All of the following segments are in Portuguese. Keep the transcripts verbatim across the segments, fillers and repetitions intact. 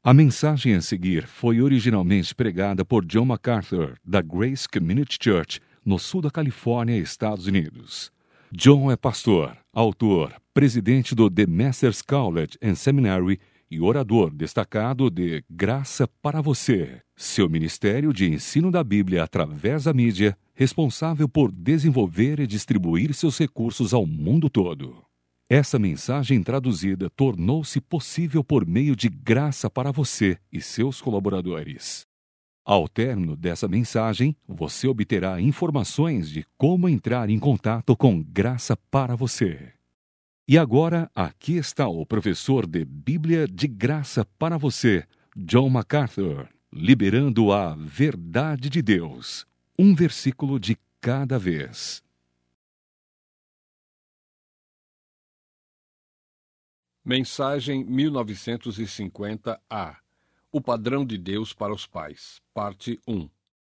A mensagem a seguir foi originalmente pregada por John MacArthur, da Grace Community Church, no sul da Califórnia, Estados Unidos. John é pastor, autor, presidente do The Masters College and Seminary e orador destacado de Graça para Você, seu ministério de ensino da Bíblia através da mídia, responsável por desenvolver e distribuir seus recursos ao mundo todo. Essa mensagem traduzida tornou-se possível por meio de Graça para Você e seus colaboradores. Ao término dessa mensagem, você obterá informações de como entrar em contato com Graça para Você. E agora, aqui está o professor de Bíblia de Graça para Você, John MacArthur, liberando a verdade de Deus, um versículo de cada vez. Mensagem mil novecentos e cinquenta A. O padrão de Deus para os pais. Parte um.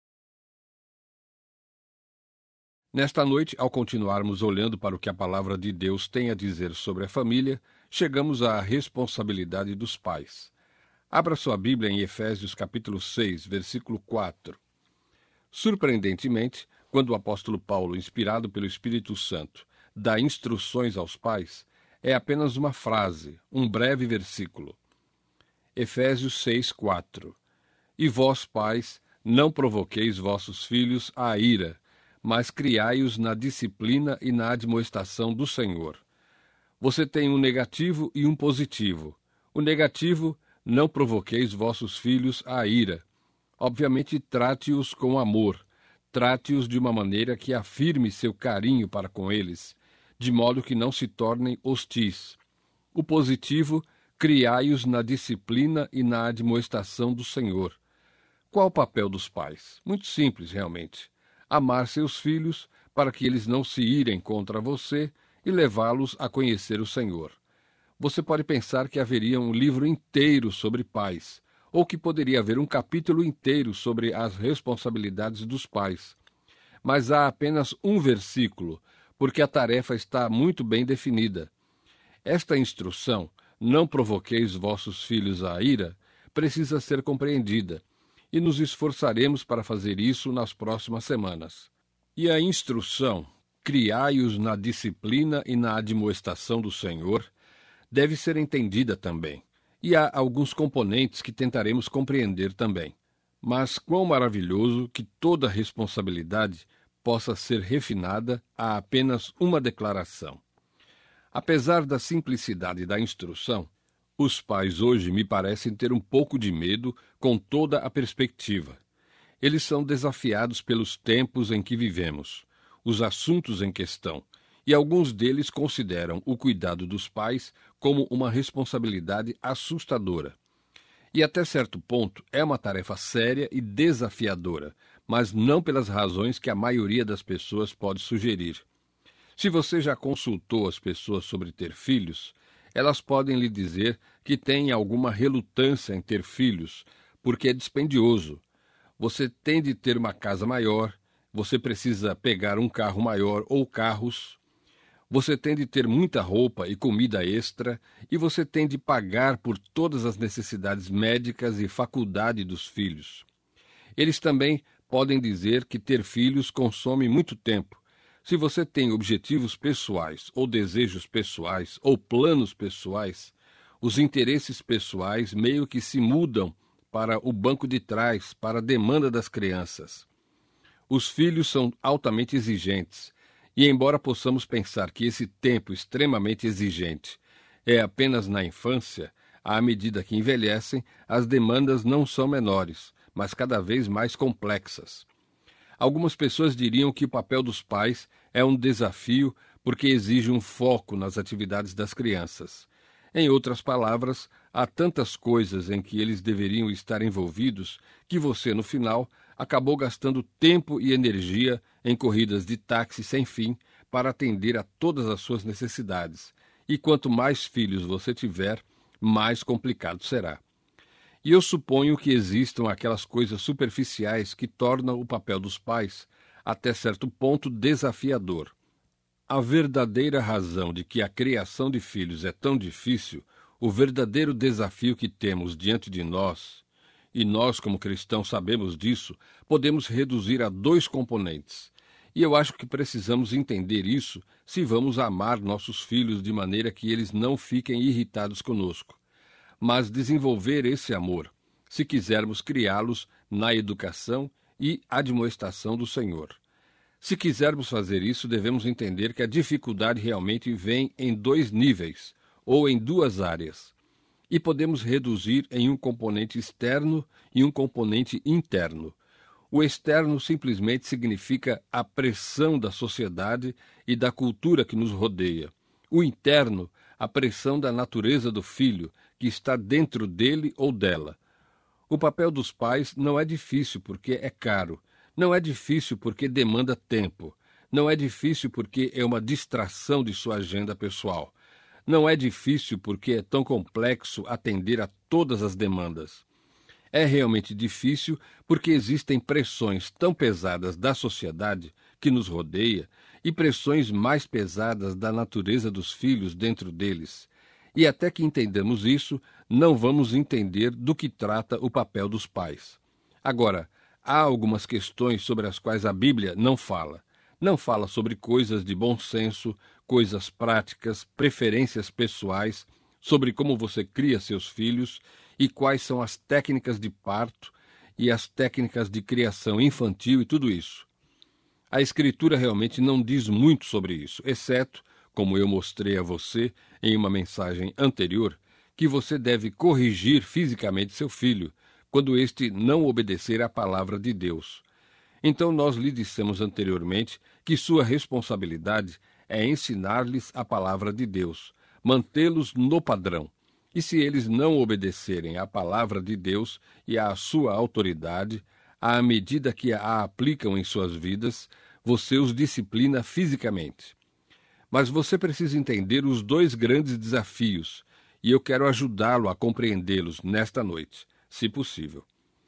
Nesta noite, ao continuarmos olhando para o que a palavra de Deus tem a dizer sobre a família, chegamos à responsabilidade dos pais. Abra sua Bíblia em Efésios capítulo seis, versículo quatro. Surpreendentemente, quando o apóstolo Paulo, inspirado pelo Espírito Santo, dá instruções aos pais, é apenas uma frase, um breve versículo. Efésios seis, quatro. E vós, pais, não provoqueis vossos filhos à ira, mas criai-os na disciplina e na admoestação do Senhor. Você tem um negativo e um positivo. O negativo, não provoqueis vossos filhos à ira. Obviamente, trate-os com amor. Trate-os de uma maneira que afirme seu carinho para com eles, de modo que não se tornem hostis. O positivo, criai-os na disciplina e na admoestação do Senhor. Qual o papel dos pais? Muito simples, realmente. Amar seus filhos para que eles não se irem contra você e levá-los a conhecer o Senhor. Você pode pensar que haveria um livro inteiro sobre pais, ou que poderia haver um capítulo inteiro sobre as responsabilidades dos pais. Mas há apenas um versículo, porque a tarefa está muito bem definida. Esta instrução, não provoqueis vossos filhos à ira, precisa ser compreendida, e nos esforçaremos para fazer isso nas próximas semanas. E a instrução, criai-os na disciplina e na admoestação do Senhor, deve ser entendida também. E há alguns componentes que tentaremos compreender também. Mas quão maravilhoso que toda responsabilidade possa ser refinada a apenas uma declaração. Apesar da simplicidade da instrução, os pais hoje me parecem ter um pouco de medo com toda a perspectiva. Eles são desafiados pelos tempos em que vivemos, os assuntos em questão, e alguns deles consideram o cuidado dos pais como uma responsabilidade assustadora. E até certo ponto é uma tarefa séria e desafiadora, mas não pelas razões que a maioria das pessoas pode sugerir. Se você já consultou as pessoas sobre ter filhos, elas podem lhe dizer que têm alguma relutância em ter filhos, porque é dispendioso. Você tem de ter uma casa maior, você precisa pegar um carro maior ou carros, você tem de ter muita roupa e comida extra, e você tem de pagar por todas as necessidades médicas e faculdade dos filhos. Eles também podem dizer que ter filhos consome muito tempo. Se você tem objetivos pessoais, ou desejos pessoais, ou planos pessoais, os interesses pessoais meio que se mudam para o banco de trás, para a demanda das crianças. Os filhos são altamente exigentes, e embora possamos pensar que esse tempo extremamente exigente é apenas na infância, à medida que envelhecem, as demandas não são menores, mas cada vez mais complexas. Algumas pessoas diriam que o papel dos pais é um desafio porque exige um foco nas atividades das crianças. Em outras palavras, há tantas coisas em que eles deveriam estar envolvidos que você, no final, acabou gastando tempo e energia em corridas de táxi sem fim para atender a todas as suas necessidades. E quanto mais filhos você tiver, mais complicado será. E eu suponho que existam aquelas coisas superficiais que tornam o papel dos pais, até certo ponto, desafiador. A verdadeira razão de que a criação de filhos é tão difícil, O verdadeiro desafio que temos diante de nós, e nós como cristãos sabemos disso, podemos reduzir a dois componentes. E eu acho que precisamos entender isso se vamos amar nossos filhos de maneira que eles não fiquem irritados conosco. Mas desenvolver esse amor, se quisermos criá-los na educação e admoestação do Senhor. Se quisermos fazer isso, devemos entender que a dificuldade realmente vem em dois níveis, ou em duas áreas, e podemos reduzir em um componente externo e um componente interno. O externo simplesmente significa a pressão da sociedade e da cultura que nos rodeia. O interno, a pressão da natureza do filho, que está dentro dele ou dela. O papel dos pais não é difícil porque é caro, não é difícil porque demanda tempo, não é difícil porque é uma distração de sua agenda pessoal, não é difícil porque é tão complexo atender a todas as demandas. É realmente difícil porque existem pressões tão pesadas da sociedade que nos rodeia e pressões mais pesadas da natureza dos filhos dentro deles. E até que entendamos isso, não vamos entender do que trata o papel dos pais. Agora, há algumas questões sobre as quais a Bíblia não fala. Não fala sobre coisas de bom senso, coisas práticas, preferências pessoais, sobre como você cria seus filhos e quais são as técnicas de parto e as técnicas de criação infantil e tudo isso. A Escritura realmente não diz muito sobre isso, exceto, como eu mostrei a você em uma mensagem anterior, que você deve corrigir fisicamente seu filho, quando este não obedecer à palavra de Deus. Então nós lhe dissemos anteriormente que sua responsabilidade é ensinar-lhes a palavra de Deus, mantê-los no padrão. E se eles não obedecerem à palavra de Deus e à sua autoridade, à medida que a aplicam em suas vidas, você os disciplina fisicamente. Mas você precisa entender os dois grandes desafios, e eu quero ajudá-lo a compreendê-los nesta noite, se possível.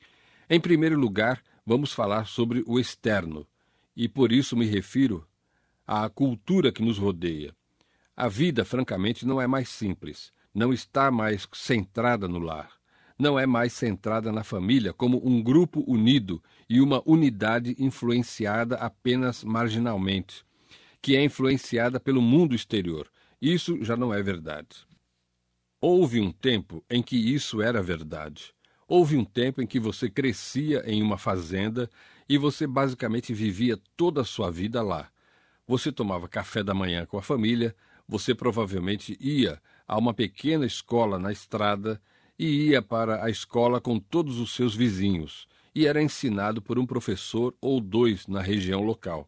Em primeiro lugar, vamos falar sobre o externo, e por isso me refiro à cultura que nos rodeia. A vida, francamente, não é mais simples, não está mais centrada no lar, não é mais centrada na família como um grupo unido e uma unidade influenciada apenas marginalmente, que é influenciada pelo mundo exterior. Isso já não é verdade. Houve um tempo em que isso era verdade. Houve um tempo em que você crescia em uma fazenda e você basicamente vivia toda a sua vida lá. Você tomava café da manhã com a família, você provavelmente ia a uma pequena escola na estrada e ia para a escola com todos os seus vizinhos e era ensinado por um professor ou dois na região local.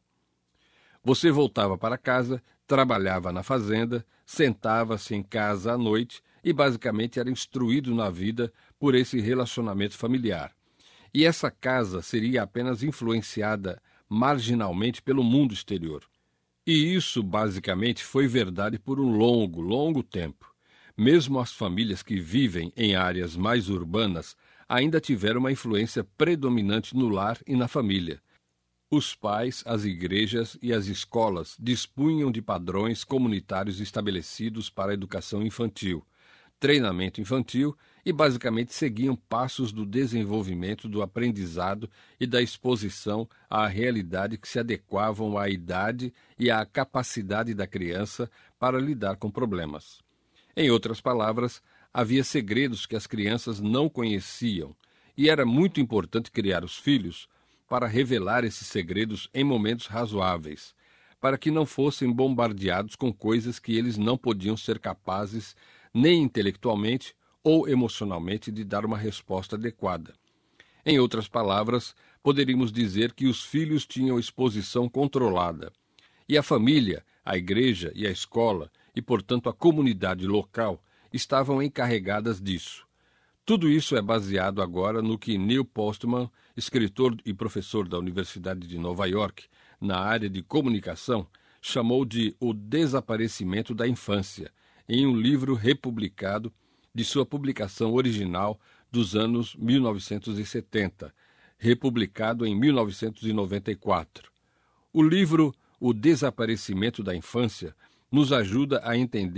Você voltava para casa, trabalhava na fazenda, sentava-se em casa à noite e basicamente era instruído na vida por esse relacionamento familiar. E essa casa seria apenas influenciada marginalmente pelo mundo exterior. E isso, basicamente, foi verdade por um longo, longo tempo. Mesmo as famílias que vivem em áreas mais urbanas ainda tiveram uma influência predominante no lar e na família. Os pais, as igrejas e as escolas dispunham de padrões comunitários estabelecidos para a educação infantil, treinamento infantil e basicamente seguiam passos do desenvolvimento do aprendizado e da exposição à realidade que se adequavam à idade e à capacidade da criança para lidar com problemas. Em outras palavras, havia segredos que as crianças não conheciam e era muito importante criar os filhos para revelar esses segredos em momentos razoáveis, para que não fossem bombardeados com coisas que eles não podiam ser capazes nem intelectualmente ou emocionalmente de dar uma resposta adequada. Em outras palavras, poderíamos dizer que os filhos tinham exposição controlada, e a família, a igreja e a escola, e portanto a comunidade local, estavam encarregadas disso. Tudo isso é baseado agora no que Neil Postman, escritor e professor da Universidade de Nova York, na área de comunicação, chamou de o desaparecimento da infância, em um livro republicado de sua publicação original dos anos mil novecentos e setenta, republicado em mil novecentos e noventa e quatro. O livro O Desaparecimento da Infância nos ajuda a entender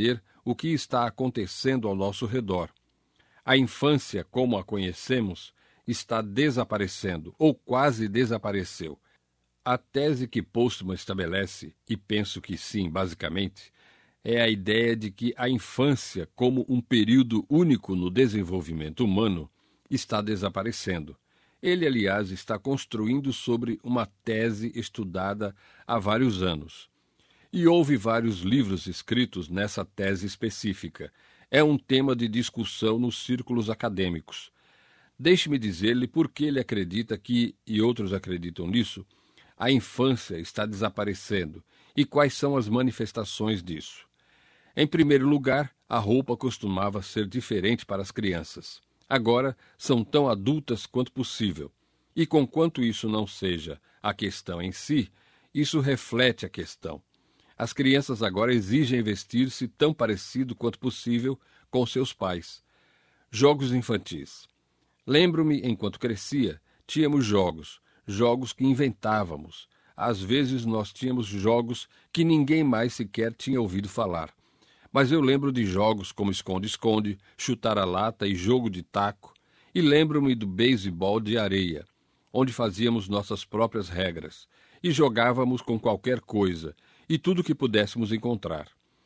o que está acontecendo ao nosso redor. A infância, como a conhecemos, está desaparecendo, ou quase desapareceu. A tese que Postman estabelece, e penso que sim, basicamente, é a ideia de que a infância, como um período único no desenvolvimento humano, está desaparecendo. Ele, aliás, está construindo sobre uma tese estudada há vários anos. E houve vários livros escritos nessa tese específica. É um tema de discussão nos círculos acadêmicos. Deixe-me dizer-lhe por que ele acredita que, e outros acreditam nisso, a infância está desaparecendo e quais são as manifestações disso. Em primeiro lugar, a roupa costumava ser diferente para as crianças. Agora são tão adultas quanto possível. E conquanto isso não seja a questão em si, isso reflete a questão. As crianças agora exigem vestir-se tão parecido quanto possível com seus pais. Jogos infantis. Lembro-me, enquanto crescia, tínhamos jogos, jogos que inventávamos. Às vezes nós tínhamos jogos que ninguém mais sequer tinha ouvido falar. Mas eu lembro de jogos como esconde-esconde, chutar a lata e jogo de taco, e lembro-me do beisebol de areia, onde fazíamos nossas próprias regras, e jogávamos com qualquer coisa, e tudo que pudéssemos encontrar.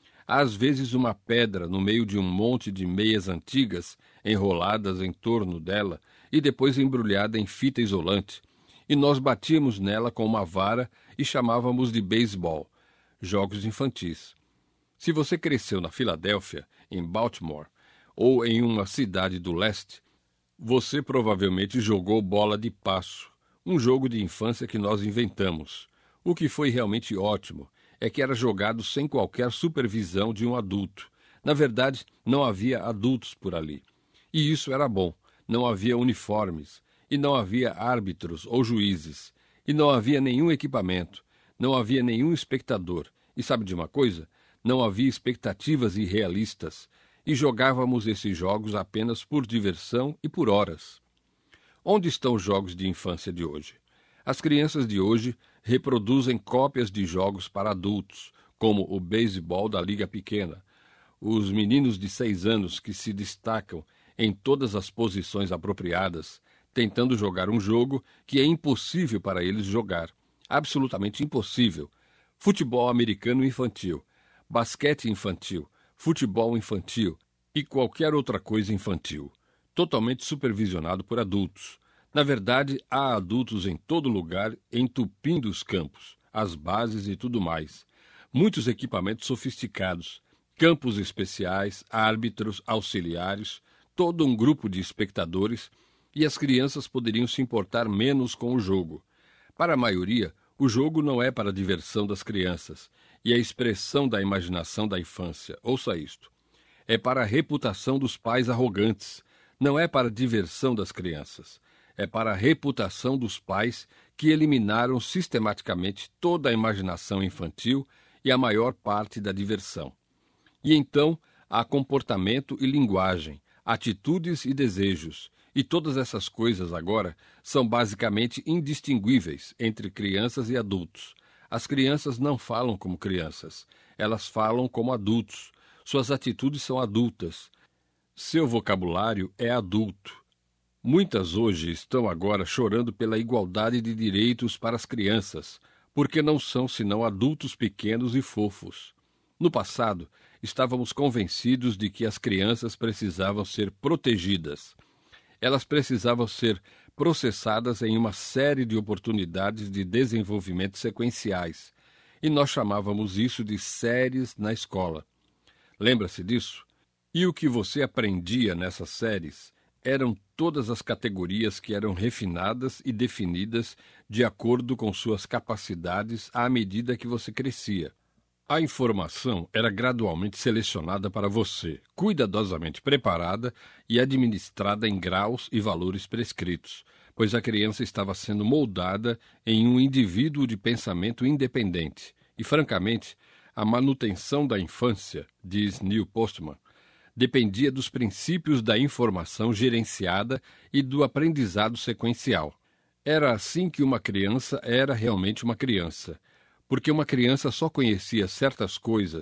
Às vezes uma pedra no meio de um monte de meias antigas, enroladas em torno dela, e depois embrulhada em fita isolante, e nós batíamos nela com uma vara e chamávamos de beisebol, jogos infantis. Se você cresceu na Filadélfia, em Baltimore, ou em uma cidade do leste, você provavelmente jogou bola de passo, um jogo de infância que nós inventamos. O que foi realmente ótimo é que era jogado sem qualquer supervisão de um adulto. Na verdade, não havia adultos por ali. E isso era bom. Não havia uniformes, e não havia árbitros ou juízes, e não havia nenhum equipamento, não havia nenhum espectador. E sabe de uma coisa? Não havia expectativas irrealistas, e jogávamos esses jogos apenas por diversão e por horas. Onde estão os jogos de infância de hoje? As crianças de hoje reproduzem cópias de jogos para adultos, como o beisebol da Liga Pequena. Os meninos de seis anos que se destacam em todas as posições apropriadas, tentando jogar um jogo que é impossível para eles jogar. Absolutamente impossível. Futebol americano infantil, basquete infantil, futebol infantil e qualquer outra coisa infantil, totalmente supervisionado por adultos. Na verdade, há adultos em todo lugar entupindo os campos, as bases e tudo mais. Muitos equipamentos sofisticados, campos especiais, árbitros, auxiliares, todo um grupo de espectadores, e as crianças poderiam se importar menos com o jogo. Para a maioria, o jogo não é para a diversão das crianças e a expressão da imaginação da infância. Ouça isto. É para a reputação dos pais arrogantes, não é para a diversão das crianças. É para a reputação dos pais que eliminaram sistematicamente toda a imaginação infantil e a maior parte da diversão. E então há comportamento e linguagem, atitudes e desejos, e todas essas coisas agora são basicamente indistinguíveis entre crianças e adultos. As crianças não falam como crianças, elas falam como adultos. Suas atitudes são adultas. Seu vocabulário é adulto. Muitas hoje estão agora chorando pela igualdade de direitos para as crianças, porque não são senão adultos pequenos e fofos. No passado, estávamos convencidos de que as crianças precisavam ser protegidas. Elas precisavam ser processadas em uma série de oportunidades de desenvolvimento sequenciais, e nós chamávamos isso de séries na escola. Lembra-se disso? E o que você aprendia nessas séries eram todas as categorias que eram refinadas e definidas de acordo com suas capacidades à medida que você crescia. A informação era gradualmente selecionada para você, cuidadosamente preparada e administrada em graus e valores prescritos, pois a criança estava sendo moldada em um indivíduo de pensamento independente. E, francamente, a manutenção da infância, diz Neil Postman, dependia dos princípios da informação gerenciada e do aprendizado sequencial. Era assim que uma criança era realmente uma criança, porque uma criança só conhecia certas coisas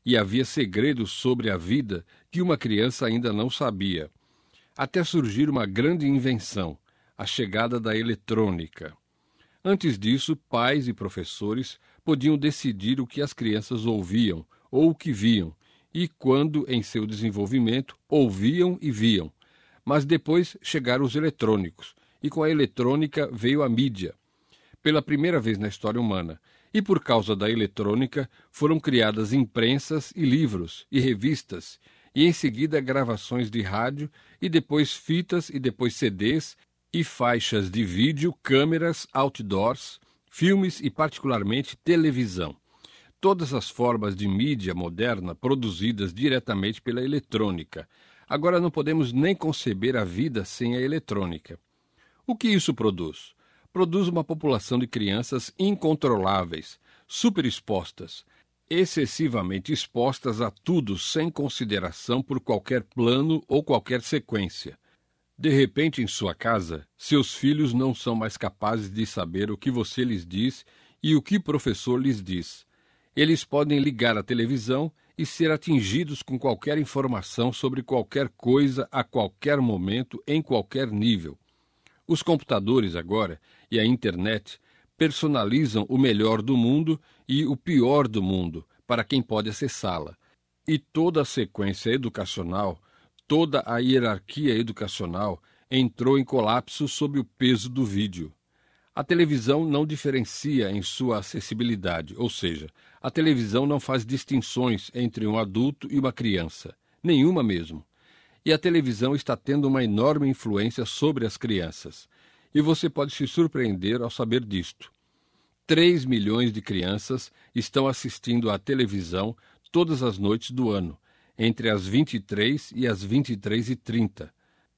e havia segredos sobre a vida que uma criança ainda não sabia. Até surgir uma grande invenção, a chegada da eletrônica. Antes disso, pais e professores podiam decidir o que as crianças ouviam ou o que viam, e quando, em seu desenvolvimento, ouviam e viam. Mas depois chegaram os eletrônicos, e com a eletrônica veio a mídia, pela primeira vez na história humana. E por causa da eletrônica foram criadas imprensas e livros e revistas, e em seguida gravações de rádio, e depois fitas e depois C Ds, e faixas de vídeo, câmeras, outdoors, filmes e particularmente televisão. Todas as formas de mídia moderna produzidas diretamente pela eletrônica. Agora não podemos nem conceber a vida sem a eletrônica. O que isso produz? Produz uma população de crianças incontroláveis, superexpostas, excessivamente expostas a tudo sem consideração por qualquer plano ou qualquer sequência. De repente, em sua casa, seus filhos não são mais capazes de saber o que você lhes diz e o que o professor lhes diz. Eles podem ligar a televisão e ser atingidos com qualquer informação sobre qualquer coisa, a qualquer momento, em qualquer nível. Os computadores agora e a internet personalizam o melhor do mundo e o pior do mundo para quem pode acessá-la. E toda a sequência educacional, toda a hierarquia educacional entrou em colapso sob o peso do vídeo. A televisão não diferencia em sua acessibilidade, ou seja, a televisão não faz distinções entre um adulto e uma criança, nenhuma mesmo. E a televisão está tendo uma enorme influência sobre as crianças. E você pode se surpreender ao saber disto. três milhões de crianças estão assistindo à televisão todas as noites do ano, entre as vinte e três e as vinte e três e trinta.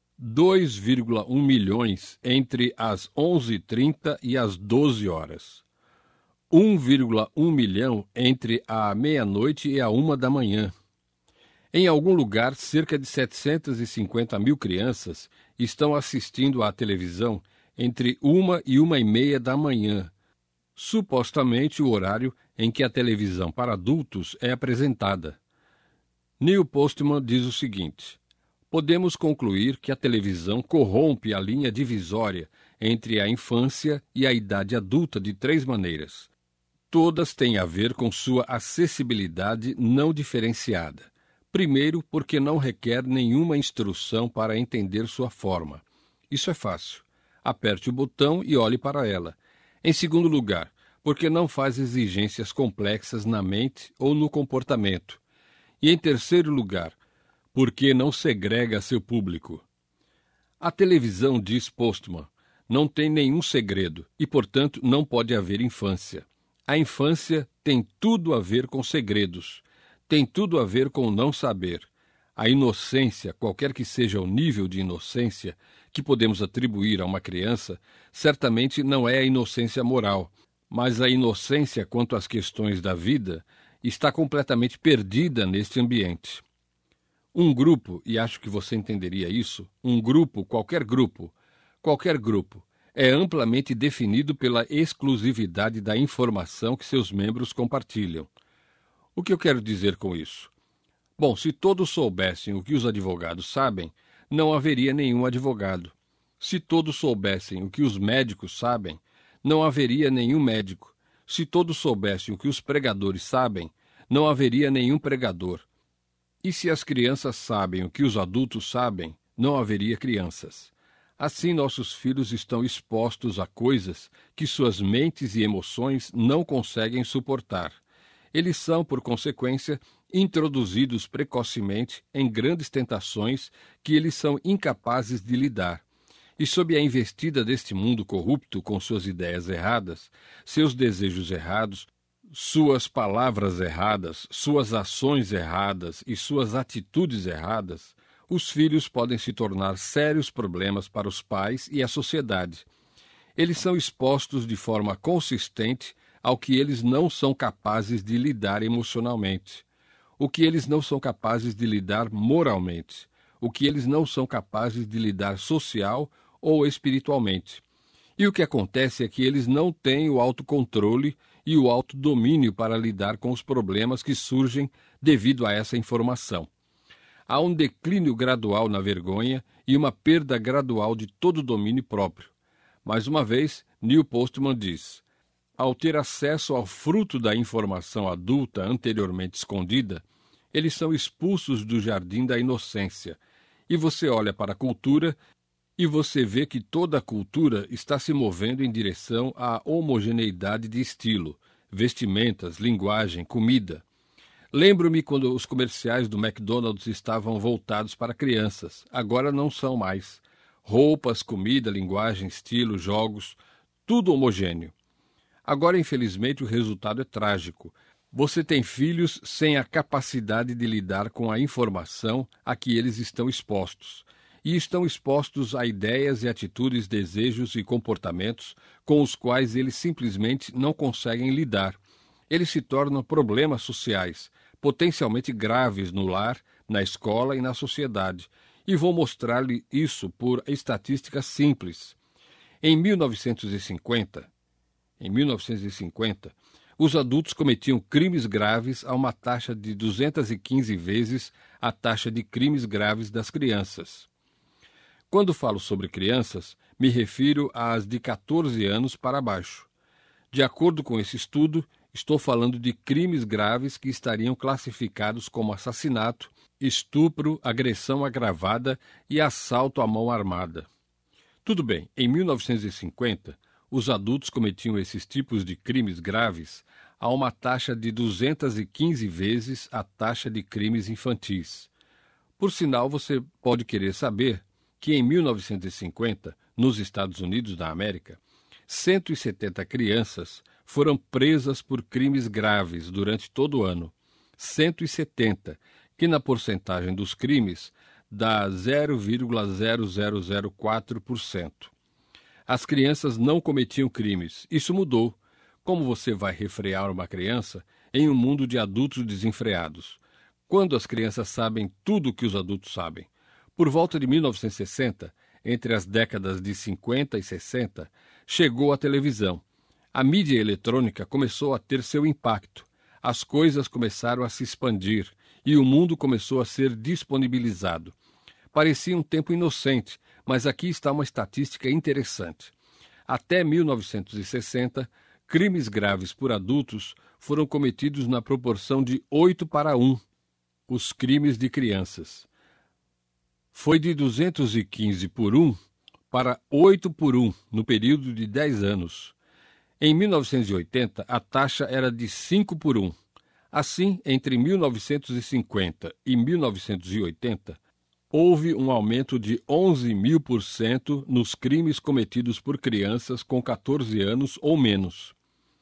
dois vírgula um milhões entre as onze e trinta e as doze horas. um vírgula um milhão entre a meia-noite e a uma da manhã. Em algum lugar, cerca de setecentas e cinquenta mil crianças estão assistindo à televisão entre uma e uma e meia da manhã, supostamente o horário em que a televisão para adultos é apresentada. Neil Postman diz o seguinte: podemos concluir que a televisão corrompe a linha divisória entre a infância e a idade adulta de três maneiras. Todas têm a ver com sua acessibilidade não diferenciada. Primeiro, porque não requer nenhuma instrução para entender sua forma. Isso é fácil. Aperte o botão e olhe para ela. Em segundo lugar, porque não faz exigências complexas na mente ou no comportamento. E em terceiro lugar, porque não segrega seu público. A televisão, diz Postman, não tem nenhum segredo e, portanto, não pode haver infância. A infância tem tudo a ver com segredos, tem tudo a ver com não saber. A inocência, qualquer que seja o nível de inocência que podemos atribuir a uma criança, certamente não é a inocência moral, mas a inocência quanto às questões da vida está completamente perdida neste ambiente. Um grupo, e acho que você entenderia isso, um grupo, qualquer grupo, qualquer grupo, é amplamente definido pela exclusividade da informação que seus membros compartilham. O que eu quero dizer com isso? Bom, se todos soubessem o que os advogados sabem, não haveria nenhum advogado. Se todos soubessem o que os médicos sabem, não haveria nenhum médico. Se todos soubessem o que os pregadores sabem, não haveria nenhum pregador. E se as crianças sabem o que os adultos sabem, não haveria crianças. Assim, nossos filhos estão expostos a coisas que suas mentes e emoções não conseguem suportar. Eles são, por consequência, introduzidos precocemente em grandes tentações que eles são incapazes de lidar. E sob a investida deste mundo corrupto com suas ideias erradas, seus desejos errados, suas palavras erradas, suas ações erradas e suas atitudes erradas, os filhos podem se tornar sérios problemas para os pais e a sociedade. Eles são expostos de forma consistente ao que eles não são capazes de lidar emocionalmente, o que eles não são capazes de lidar moralmente, o que eles não são capazes de lidar social ou espiritualmente. E o que acontece é que eles não têm o autocontrole e o autodomínio para lidar com os problemas que surgem devido a essa informação. Há um declínio gradual na vergonha e uma perda gradual de todo o domínio próprio. Mais uma vez, Neil Postman diz: ao ter acesso ao fruto da informação adulta anteriormente escondida, eles são expulsos do jardim da inocência. E você olha para a cultura e você vê que toda a cultura está se movendo em direção à homogeneidade de estilo, vestimentas, linguagem, comida. Lembro-me quando os comerciais do McDonald's estavam voltados para crianças. Agora não são mais. Roupas, comida, linguagem, estilo, jogos, tudo homogêneo. Agora, infelizmente, o resultado é trágico. Você tem filhos sem a capacidade de lidar com a informação a que eles estão expostos. E estão expostos a ideias e atitudes, desejos e comportamentos com os quais eles simplesmente não conseguem lidar. Eles se tornam problemas sociais, potencialmente graves no lar, na escola e na sociedade. E vou mostrar-lhe isso por estatísticas simples. Em mil novecentos e cinquenta, em mil novecentos e cinquenta, os adultos cometiam crimes graves a uma taxa de duzentas e quinze vezes a taxa de crimes graves das crianças. Quando falo sobre crianças, me refiro às de quatorze anos para baixo. De acordo com esse estudo, estou falando de crimes graves que estariam classificados como assassinato, estupro, agressão agravada e assalto à mão armada. Tudo bem, em mil novecentos e cinquenta, os adultos cometiam esses tipos de crimes graves a uma taxa de duzentas e quinze vezes a taxa de crimes infantis. Por sinal, você pode querer saber que em mil novecentos e cinquenta, nos Estados Unidos da América, cento e setenta crianças foram presas por crimes graves durante todo o ano. cento e setenta, que na porcentagem dos crimes dá zero vírgula zero zero zero quatro por cento. As crianças não cometiam crimes. Isso mudou. Como você vai refrear uma criança em um mundo de adultos desenfreados? Quando as crianças sabem tudo o que os adultos sabem? Por volta de mil novecentos e sessenta, entre as décadas de cinquenta e sessenta, chegou a televisão. A mídia eletrônica começou a ter seu impacto. As coisas começaram a se expandir e o mundo começou a ser disponibilizado. Parecia um tempo inocente, mas aqui está uma estatística interessante. Até mil novecentos e sessenta, crimes graves por adultos foram cometidos na proporção de oito para um, os crimes de crianças. Foi de duzentos e quinze por um para oito por um no período de dez anos. Em mil novecentos e oitenta, a taxa era de cinco por um. Assim, entre mil novecentos e cinquenta e mil novecentos e oitenta, houve um aumento de onze mil por cento nos crimes cometidos por crianças com quatorze anos ou menos.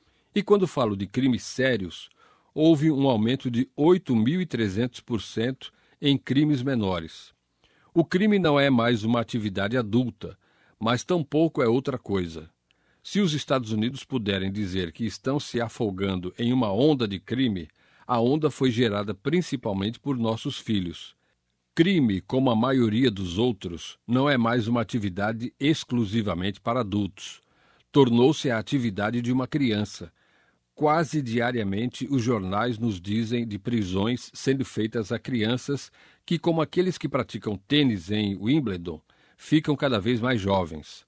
E quando falo de crimes sérios, houve um aumento de oito mil e trezentos por cento em crimes menores. O crime não é mais uma atividade adulta, mas tampouco é outra coisa. Se os Estados Unidos puderem dizer que estão se afogando em uma onda de crime, a onda foi gerada principalmente por nossos filhos. Crime, como a maioria dos outros, não é mais uma atividade exclusivamente para adultos. Tornou-se a atividade de uma criança. Quase diariamente, os jornais nos dizem de prisões sendo feitas a crianças que, como aqueles que praticam tênis em Wimbledon, ficam cada vez mais jovens.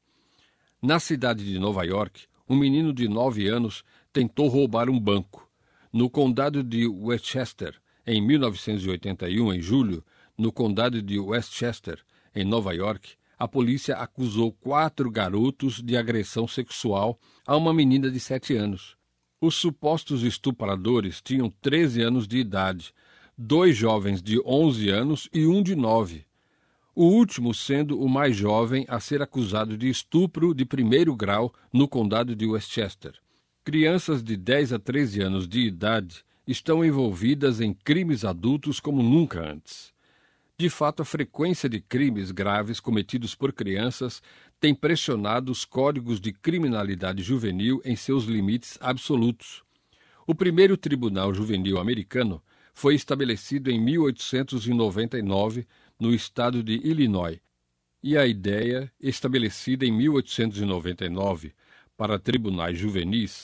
Na cidade de Nova York, um menino de nove anos tentou roubar um banco. No condado de Westchester, em mil novecentos e oitenta e um, em julho, no condado de Westchester, em Nova York, a polícia acusou quatro garotos de agressão sexual a uma menina de sete anos. Os supostos estupradores tinham treze anos de idade, dois jovens de onze anos e um de nove. O último sendo o mais jovem a ser acusado de estupro de primeiro grau no condado de Westchester. Crianças de dez a treze anos de idade estão envolvidas em crimes adultos como nunca antes. De fato, a frequência de crimes graves cometidos por crianças tem pressionado os códigos de criminalidade juvenil em seus limites absolutos. O primeiro tribunal juvenil americano foi estabelecido em mil oitocentos e noventa e nove no estado de Illinois, e a ideia, estabelecida em mil oitocentos e noventa e nove para tribunais juvenis,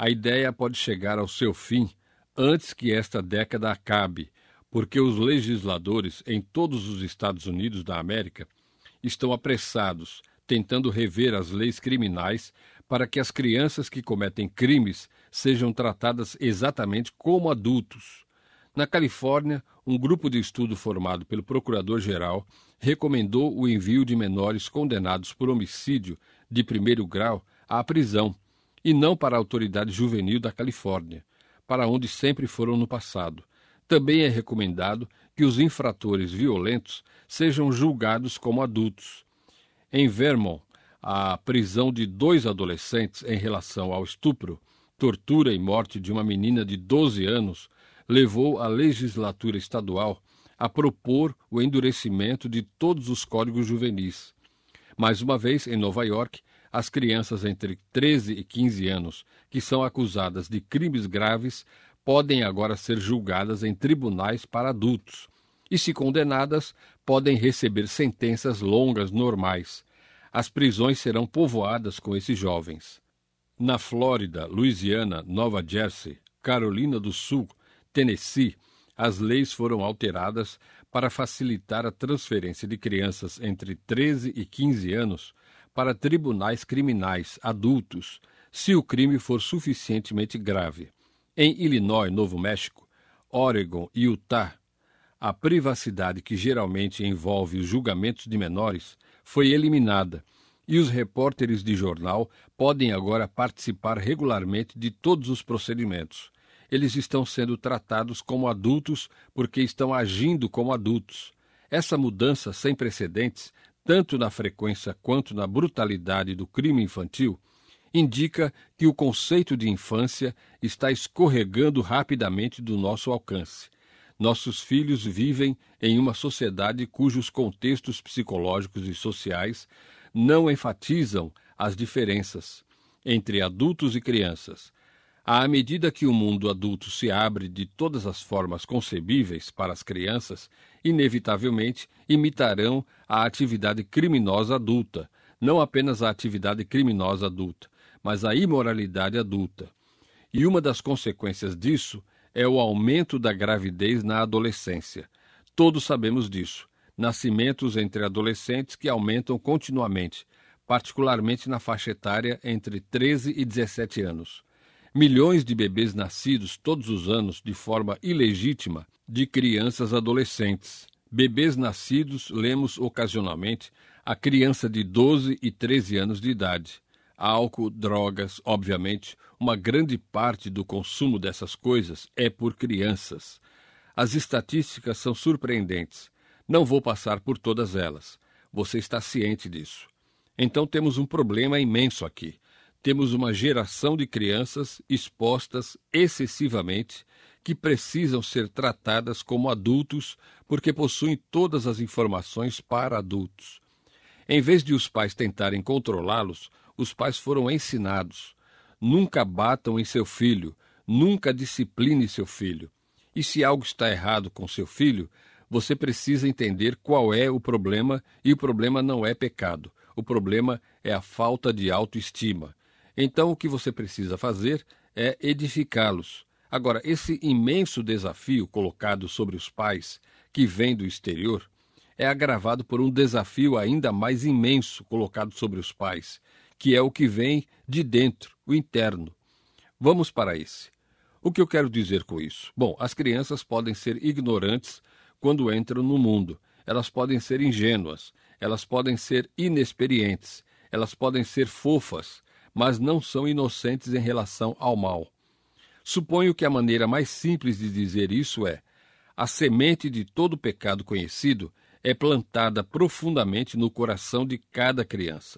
A ideia pode chegar ao seu fim antes que esta década acabe, porque os legisladores em todos os Estados Unidos da América estão apressados, tentando rever as leis criminais para que as crianças que cometem crimes sejam tratadas exatamente como adultos. Na Califórnia, um grupo de estudo formado pelo Procurador-Geral recomendou o envio de menores condenados por homicídio de primeiro grau à prisão, e não para a autoridade juvenil da Califórnia, para onde sempre foram no passado. Também é recomendado que os infratores violentos sejam julgados como adultos. Em Vermont, a prisão de dois adolescentes em relação ao estupro, tortura e morte de uma menina de doze anos levou a legislatura estadual a propor o endurecimento de todos os códigos juvenis. Mais uma vez, em Nova York, as crianças entre treze e quinze anos que são acusadas de crimes graves podem agora ser julgadas em tribunais para adultos e, se condenadas, podem receber sentenças longas normais. As prisões serão povoadas com esses jovens. Na Flórida, Louisiana, Nova Jersey, Carolina do Sul, Tennessee, as leis foram alteradas para facilitar a transferência de crianças entre treze e quinze anos para tribunais criminais adultos, se o crime for suficientemente grave. Em Illinois, Novo México, Oregon e Utah, a privacidade que geralmente envolve os julgamentos de menores foi eliminada e os repórteres de jornal podem agora participar regularmente de todos os procedimentos. Eles estão sendo tratados como adultos porque estão agindo como adultos. Essa mudança sem precedentes, tanto na frequência quanto na brutalidade do crime infantil, indica que o conceito de infância está escorregando rapidamente do nosso alcance. Nossos filhos vivem em uma sociedade cujos contextos psicológicos e sociais não enfatizam as diferenças entre adultos e crianças. À medida que o mundo adulto se abre de todas as formas concebíveis para as crianças, inevitavelmente imitarão a atividade criminosa adulta, não apenas a atividade criminosa adulta, mas a imoralidade adulta. E uma das consequências disso é o aumento da gravidez na adolescência. Todos sabemos disso. Nascimentos entre adolescentes que aumentam continuamente, particularmente na faixa etária entre treze e dezessete anos. Milhões de bebês nascidos todos os anos de forma ilegítima de crianças adolescentes. Bebês nascidos, lemos ocasionalmente, a criança de doze e treze anos de idade. Álcool, drogas, obviamente, uma grande parte do consumo dessas coisas é por crianças. As estatísticas são surpreendentes. Não vou passar por todas elas. Você está ciente disso. Então temos um problema imenso aqui. Temos uma geração de crianças expostas excessivamente que precisam ser tratadas como adultos porque possuem todas as informações para adultos. Em vez de os pais tentarem controlá-los, os pais foram ensinados. Nunca batam em seu filho, nunca discipline seu filho. E se algo está errado com seu filho, você precisa entender qual é o problema, e o problema não é pecado. O problema é a falta de autoestima. Então, o que você precisa fazer é edificá-los. Agora, esse imenso desafio colocado sobre os pais, que vem do exterior, é agravado por um desafio ainda mais imenso colocado sobre os pais, que é o que vem de dentro, o interno. Vamos para esse. O que eu quero dizer com isso? Bom, as crianças podem ser ignorantes quando entram no mundo. Elas podem ser ingênuas, elas podem ser inexperientes, elas podem ser fofas, mas não são inocentes em relação ao mal. Suponho que a maneira mais simples de dizer isso é: a semente de todo pecado conhecido é plantada profundamente no coração de cada criança.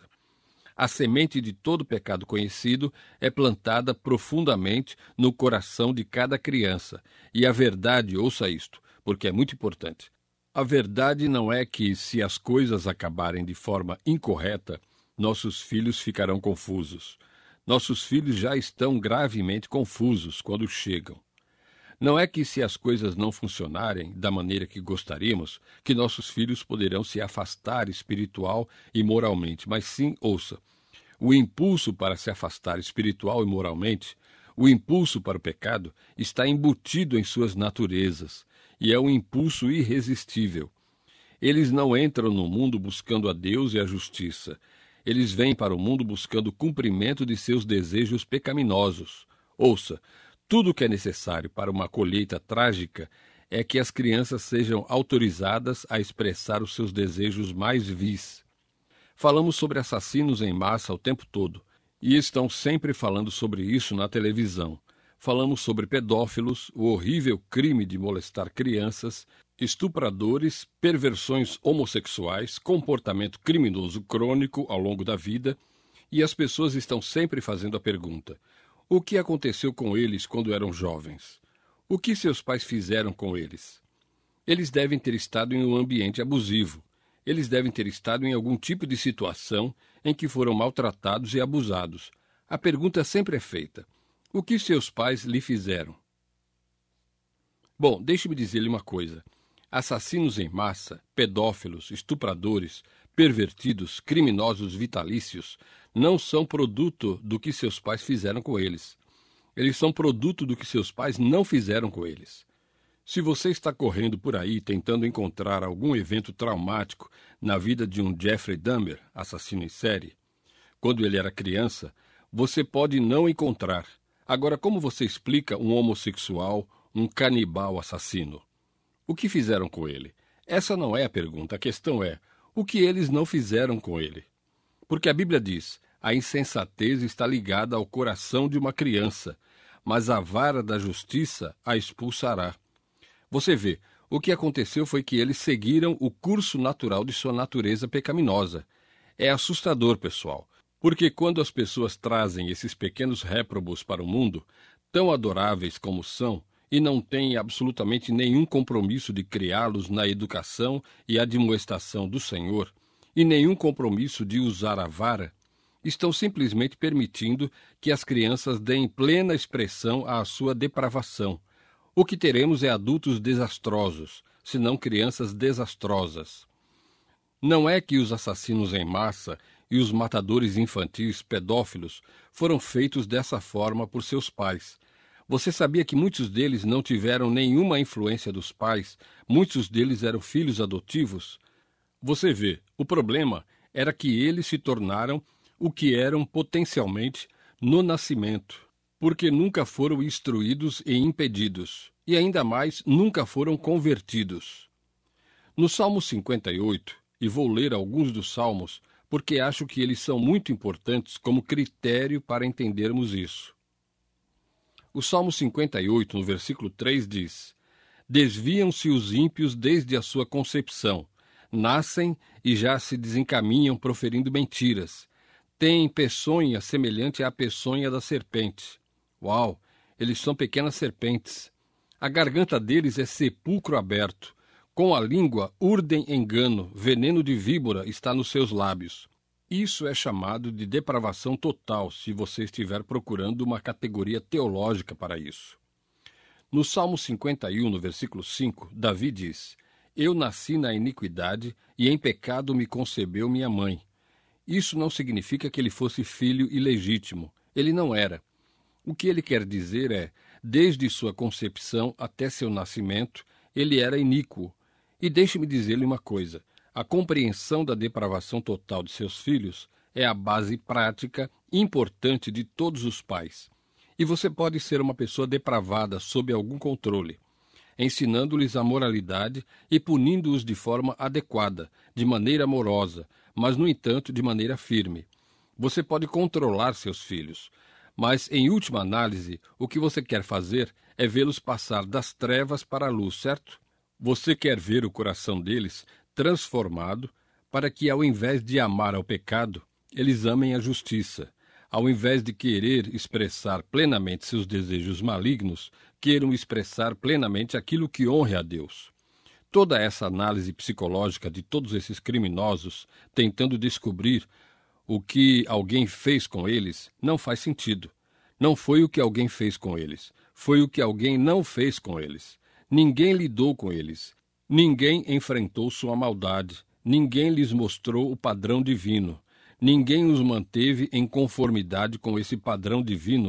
A semente de todo pecado conhecido é plantada profundamente no coração de cada criança. E a verdade, ouça isto, porque é muito importante. A verdade não é que, se as coisas acabarem de forma incorreta, nossos filhos ficarão confusos. Nossos filhos já estão gravemente confusos quando chegam. Não é que, se as coisas não funcionarem da maneira que gostaríamos, que nossos filhos poderão se afastar espiritual e moralmente, mas sim, ouça, o impulso para se afastar espiritual e moralmente, O impulso para o pecado está embutido em suas naturezas e é um impulso irresistível. Eles não entram no mundo buscando a Deus e a justiça. Eles vêm para o mundo buscando o cumprimento de seus desejos pecaminosos. Ouça, tudo o que é necessário para uma colheita trágica é que as crianças sejam autorizadas a expressar os seus desejos mais vis. Falamos sobre assassinos em massa o tempo todo, e estão sempre falando sobre isso na televisão. Falamos sobre pedófilos, o horrível crime de molestar crianças, estupradores, perversões homossexuais, comportamento criminoso crônico ao longo da vida, e as pessoas estão sempre fazendo a pergunta: o que aconteceu com eles quando eram jovens? O que seus pais fizeram com eles? Eles devem ter estado em um ambiente abusivo. Eles devem ter estado em algum tipo de situação em que foram maltratados e abusados. A pergunta sempre é feita: o que seus pais lhe fizeram? Bom, deixe-me dizer-lhe uma coisa. Assassinos em massa, pedófilos, estupradores, pervertidos, criminosos vitalícios não são produto do que seus pais fizeram com eles. Eles são produto do que seus pais não fizeram com eles. Se você está correndo por aí tentando encontrar algum evento traumático na vida de um Jeffrey Dahmer, assassino em série, quando ele era criança, você pode não encontrar. Agora, como você explica um homossexual, um canibal assassino? O que fizeram com ele? Essa não é a pergunta. A questão é, o que eles não fizeram com ele? Porque a Bíblia diz: a insensatez está ligada ao coração de uma criança, mas a vara da justiça a expulsará. Você vê, o que aconteceu foi que eles seguiram o curso natural de sua natureza pecaminosa. É assustador, pessoal, porque quando as pessoas trazem esses pequenos réprobos para o mundo, tão adoráveis como são, e não têm absolutamente nenhum compromisso de criá-los na educação e admoestação do Senhor, e nenhum compromisso de usar a vara, estão simplesmente permitindo que as crianças deem plena expressão à sua depravação. O que teremos é adultos desastrosos, se não crianças desastrosas. Não é que os assassinos em massa e os matadores infantis pedófilos foram feitos dessa forma por seus pais. Você sabia que muitos deles não tiveram nenhuma influência dos pais? Muitos deles eram filhos adotivos? Você vê, o problema era que eles se tornaram o que eram potencialmente no nascimento, porque nunca foram instruídos e impedidos, e ainda mais nunca foram convertidos. No Salmo cinquenta e oito, e vou ler alguns dos salmos, porque acho que eles são muito importantes como critério para entendermos isso. O Salmo cinquenta e oito, no versículo três, diz: desviam-se os ímpios desde a sua concepção, nascem e já se desencaminham proferindo mentiras. Têm peçonha semelhante à peçonha da serpente. Uau, eles são pequenas serpentes. A garganta deles é sepulcro aberto. Com a língua urdem engano, veneno de víbora está nos seus lábios. Isso é chamado de depravação total, se você estiver procurando uma categoria teológica para isso. No Salmo cinquenta e um, no versículo cinco, Davi diz: eu nasci na iniquidade e em pecado me concebeu minha mãe. Isso não significa que ele fosse filho ilegítimo. Ele não era. O que ele quer dizer é, desde sua concepção até seu nascimento, ele era iníquo. E deixe-me dizer-lhe uma coisa: a compreensão da depravação total de seus filhos é a base prática importante de todos os pais. E você pode ser uma pessoa depravada sob algum controle, ensinando-lhes a moralidade e punindo-os de forma adequada, de maneira amorosa, mas, no entanto, de maneira firme. Você pode controlar seus filhos, mas, em última análise, o que você quer fazer é vê-los passar das trevas para a luz, certo? Você quer ver o coração deles transformado para que, ao invés de amar ao pecado, eles amem a justiça. Ao invés de querer expressar plenamente seus desejos malignos, queiram expressar plenamente aquilo que honre a Deus. Toda essa análise psicológica de todos esses criminosos, tentando descobrir o que alguém fez com eles, não faz sentido. Não foi o que alguém fez com eles, foi o que alguém não fez com eles. Ninguém lidou com eles, ninguém enfrentou sua maldade, ninguém lhes mostrou o padrão divino. Ninguém os manteve em conformidade com esse padrão divino,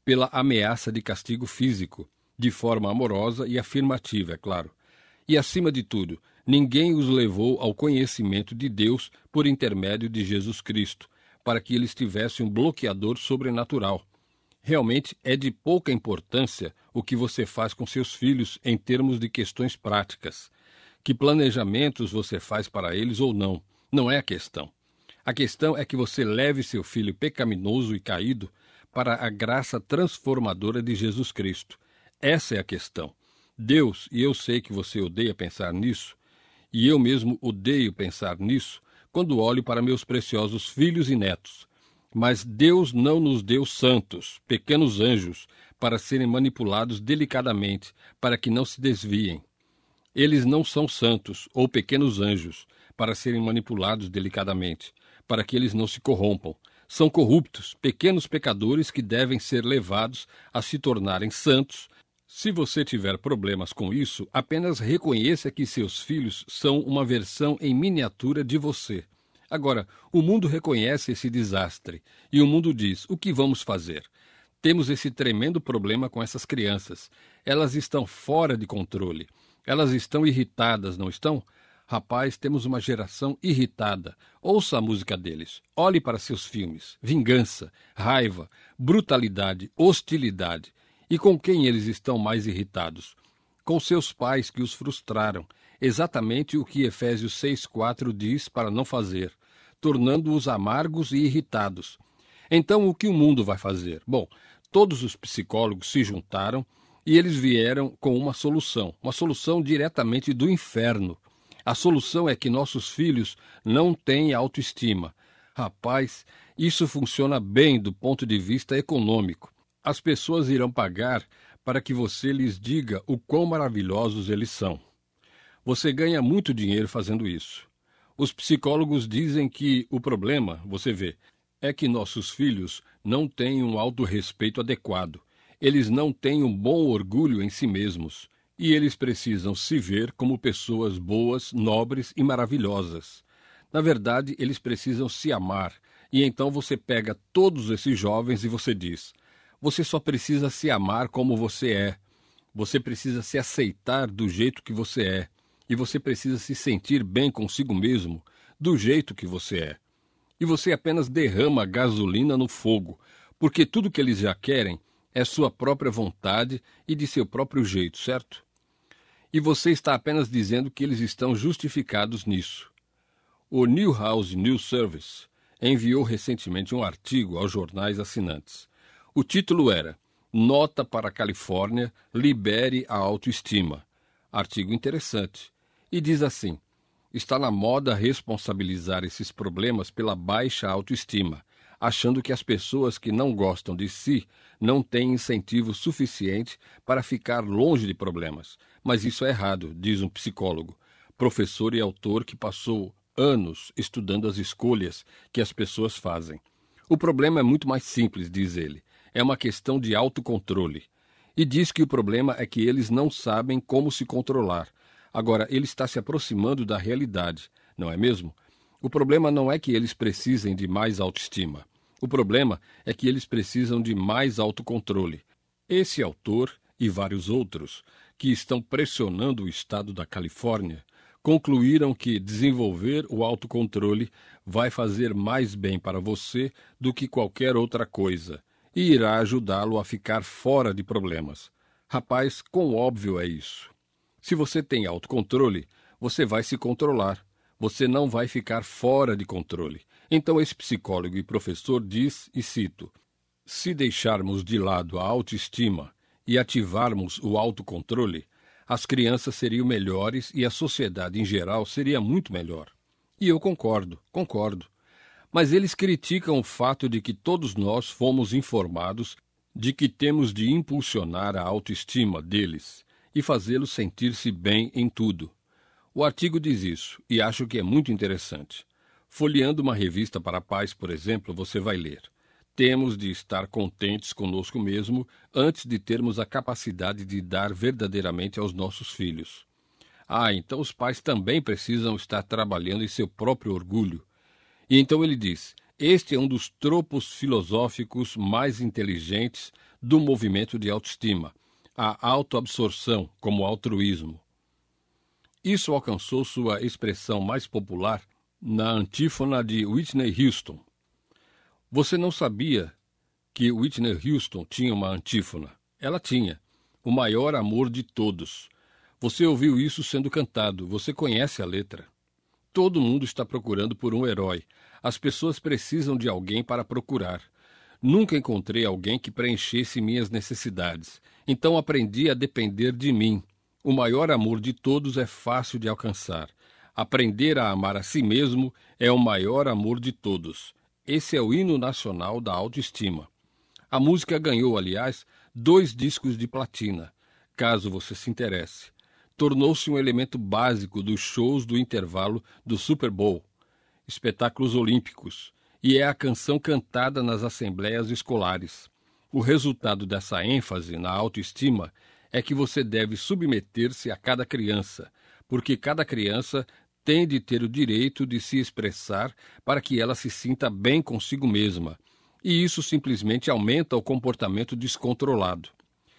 pela ameaça de castigo físico, de forma amorosa e afirmativa, é claro. E, acima de tudo, ninguém os levou ao conhecimento de Deus por intermédio de Jesus Cristo, para que eles tivessem um bloqueador sobrenatural. Realmente é de pouca importância o que você faz com seus filhos em termos de questões práticas. Que planejamentos você faz para eles ou não, não é a questão. A questão é que você leve seu filho pecaminoso e caído para a graça transformadora de Jesus Cristo. Essa é a questão. Deus, e eu sei que você odeia pensar nisso, e eu mesmo odeio pensar nisso, quando olho para meus preciosos filhos e netos. Mas Deus não nos deu santos, pequenos anjos, para serem manipulados delicadamente, para que não se desviem. Eles não são santos ou pequenos anjos, para serem manipulados delicadamente, para que eles não se corrompam. São corruptos, pequenos pecadores que devem ser levados a se tornarem santos. Se você tiver problemas com isso, apenas reconheça que seus filhos são uma versão em miniatura de você. Agora, o mundo reconhece esse desastre e o mundo diz: o que vamos fazer? Temos esse tremendo problema com essas crianças. Elas estão fora de controle. Elas estão irritadas, não estão? Rapaz, temos uma geração irritada. Ouça a música deles. Olhe para seus filmes. Vingança, raiva, brutalidade, hostilidade. E com quem eles estão mais irritados? Com seus pais que os frustraram. Exatamente o que Efésios seis, quatro diz para não fazer, tornando-os amargos e irritados. Então, o que o mundo vai fazer? Bom, todos os psicólogos se juntaram e eles vieram com uma solução, uma solução diretamente do inferno. A solução é que nossos filhos não têm autoestima. Rapaz, isso funciona bem do ponto de vista econômico. As pessoas irão pagar para que você lhes diga o quão maravilhosos eles são. Você ganha muito dinheiro fazendo isso. Os psicólogos dizem que o problema, você vê, é que nossos filhos não têm um autorrespeito adequado. Eles não têm um bom orgulho em si mesmos. E eles precisam se ver como pessoas boas, nobres e maravilhosas. Na verdade, eles precisam se amar. E então você pega todos esses jovens e você diz: você só precisa se amar como você é. Você precisa se aceitar do jeito que você é. E você precisa se sentir bem consigo mesmo, do jeito que você é. E você apenas derrama gasolina no fogo, porque tudo que eles já querem é sua própria vontade e de seu próprio jeito, certo? E você está apenas dizendo que eles estão justificados nisso. O Newhouse News Service enviou recentemente um artigo aos jornais assinantes. O título era Nota para a Califórnia, libere a autoestima. Artigo interessante. E diz assim: está na moda responsabilizar esses problemas pela baixa autoestima, achando que as pessoas que não gostam de si não têm incentivo suficiente para ficar longe de problemas. Mas isso é errado, diz um psicólogo, professor e autor que passou anos estudando as escolhas que as pessoas fazem. O problema é muito mais simples, diz ele. É uma questão de autocontrole. E diz que o problema é que eles não sabem como se controlar. Agora, ele está se aproximando da realidade, não é mesmo? O problema não é que eles precisem de mais autoestima. O problema é que eles precisam de mais autocontrole. Esse autor e vários outros que estão pressionando o estado da Califórnia concluíram que desenvolver o autocontrole vai fazer mais bem para você do que qualquer outra coisa e irá ajudá-lo a ficar fora de problemas. Rapaz, quão óbvio é isso? Se você tem autocontrole, você vai se controlar. Você não vai ficar fora de controle. Então esse psicólogo e professor diz, e cito, se deixarmos de lado a autoestima e ativarmos o autocontrole, as crianças seriam melhores e a sociedade em geral seria muito melhor. E eu concordo, concordo. Mas eles criticam o fato de que todos nós fomos informados de que temos de impulsionar a autoestima deles e fazê-los sentir-se bem em tudo. O artigo diz isso, e acho que é muito interessante. Folheando uma revista para pais, por exemplo, você vai ler: temos de estar contentes conosco mesmo antes de termos a capacidade de dar verdadeiramente aos nossos filhos. Ah, então os pais também precisam estar trabalhando em seu próprio orgulho. E então ele diz: Este é um dos tropos filosóficos mais inteligentes do movimento de autoestima, a autoabsorção como altruísmo. Isso alcançou sua expressão mais popular na antífona de Whitney Houston. Você não sabia que Whitney Houston tinha uma antífona? Ela tinha: o maior amor de todos. Você ouviu isso sendo cantado, você conhece a letra. Todo mundo está procurando por um herói. As pessoas precisam de alguém para procurar. Nunca encontrei alguém que preenchesse minhas necessidades. Então aprendi a depender de mim. O maior amor de todos é fácil de alcançar. Aprender a amar a si mesmo é o maior amor de todos. Esse é o hino nacional da autoestima. A música ganhou, aliás, dois discos de platina, caso você se interesse. Tornou-se um elemento básico dos shows do intervalo do Super Bowl, espetáculos olímpicos, e é a canção cantada nas assembleias escolares. O resultado dessa ênfase na autoestima é que você deve submeter-se a cada criança, porque cada criança tem de ter o direito de se expressar para que ela se sinta bem consigo mesma, e isso simplesmente aumenta o comportamento descontrolado.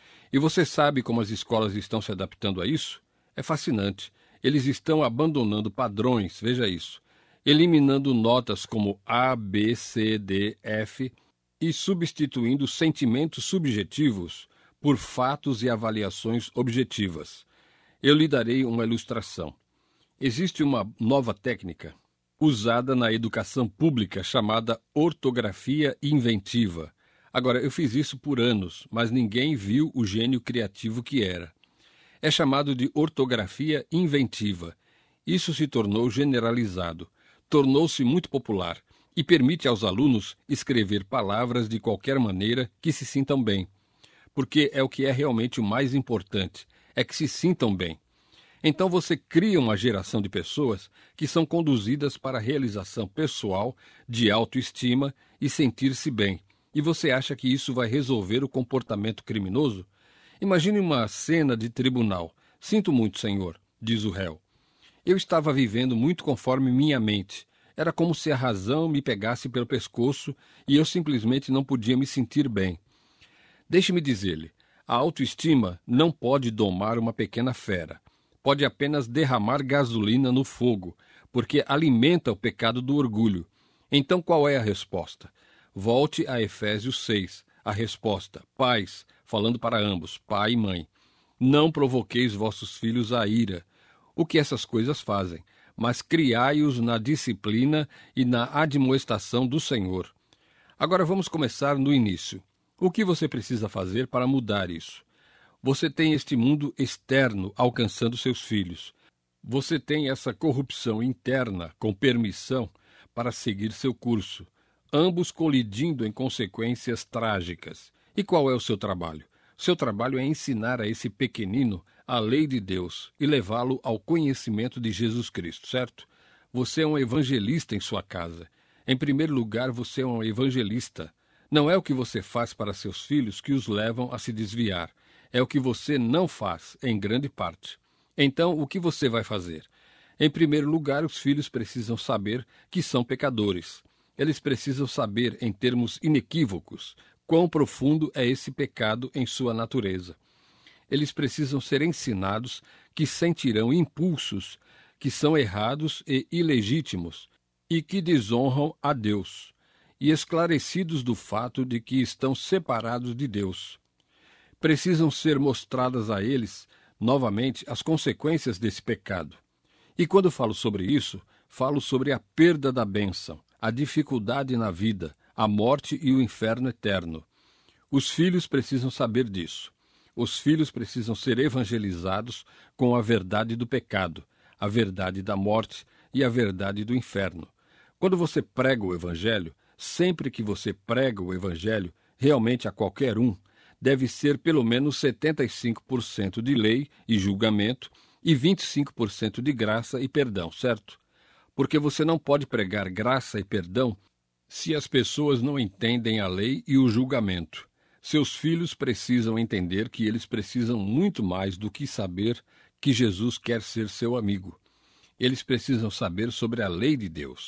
E você sabe como as escolas estão se adaptando a isso? É fascinante. Eles estão abandonando padrões, veja isso, eliminando notas como A, B, C, D, F e substituindo sentimentos subjetivos por fatos e avaliações objetivas. Eu lhe darei uma ilustração. Existe uma nova técnica usada na educação pública chamada ortografia inventiva. Agora, eu fiz isso por anos, mas ninguém viu o gênio criativo que era. É chamado de ortografia inventiva. Isso se tornou generalizado, tornou-se muito popular e permite aos alunos escrever palavras de qualquer maneira que se sintam bem. Porque é o que é realmente o mais importante, é que se sintam bem. Então você cria uma geração de pessoas que são conduzidas para a realização pessoal de autoestima e sentir-se bem. E você acha que isso vai resolver o comportamento criminoso? Imagine uma cena de tribunal. Sinto muito, senhor, diz o réu. Eu estava vivendo muito conforme minha mente. Era como se a razão me pegasse pelo pescoço e eu simplesmente não podia me sentir bem. Deixe-me dizer-lhe, a autoestima não pode domar uma pequena fera. Pode apenas derramar gasolina no fogo, porque alimenta o pecado do orgulho. Então qual é a resposta? Volte a Efésios seis. A resposta: pais, falando para ambos, pai e mãe, não provoqueis vossos filhos à ira. O que essas coisas fazem? Mas criai-os na disciplina e na admoestação do Senhor. Agora vamos começar no início. O que você precisa fazer para mudar isso? Você tem este mundo externo alcançando seus filhos. Você tem essa corrupção interna com permissão para seguir seu curso, ambos colidindo em consequências trágicas. E qual é o seu trabalho? Seu trabalho é ensinar a esse pequenino a lei de Deus e levá-lo ao conhecimento de Jesus Cristo, certo? Você é um evangelista em sua casa. Em primeiro lugar, você é um evangelista. Não é o que você faz para seus filhos que os levam a se desviar. É o que você não faz, em grande parte. Então, o que você vai fazer? Em primeiro lugar, os filhos precisam saber que são pecadores. Eles precisam saber, em termos inequívocos, quão profundo é esse pecado em sua natureza. Eles precisam ser ensinados que sentirão impulsos que são errados e ilegítimos e que desonram a Deus, e esclarecidos do fato de que estão separados de Deus. Precisam ser mostradas a eles, novamente, as consequências desse pecado. E quando falo sobre isso, falo sobre a perda da bênção, a dificuldade na vida, a morte e o inferno eterno. Os filhos precisam saber disso. Os filhos precisam ser evangelizados com a verdade do pecado, a verdade da morte e a verdade do inferno. Quando você prega o evangelho, sempre que você prega o evangelho, realmente a qualquer um, deve ser pelo menos setenta e cinco por cento de lei e julgamento e vinte e cinco por cento de graça e perdão, certo? Porque você não pode pregar graça e perdão se as pessoas não entendem a lei e o julgamento. Seus filhos precisam entender que eles precisam muito mais do que saber que Jesus quer ser seu amigo. Eles precisam saber sobre a lei de Deus.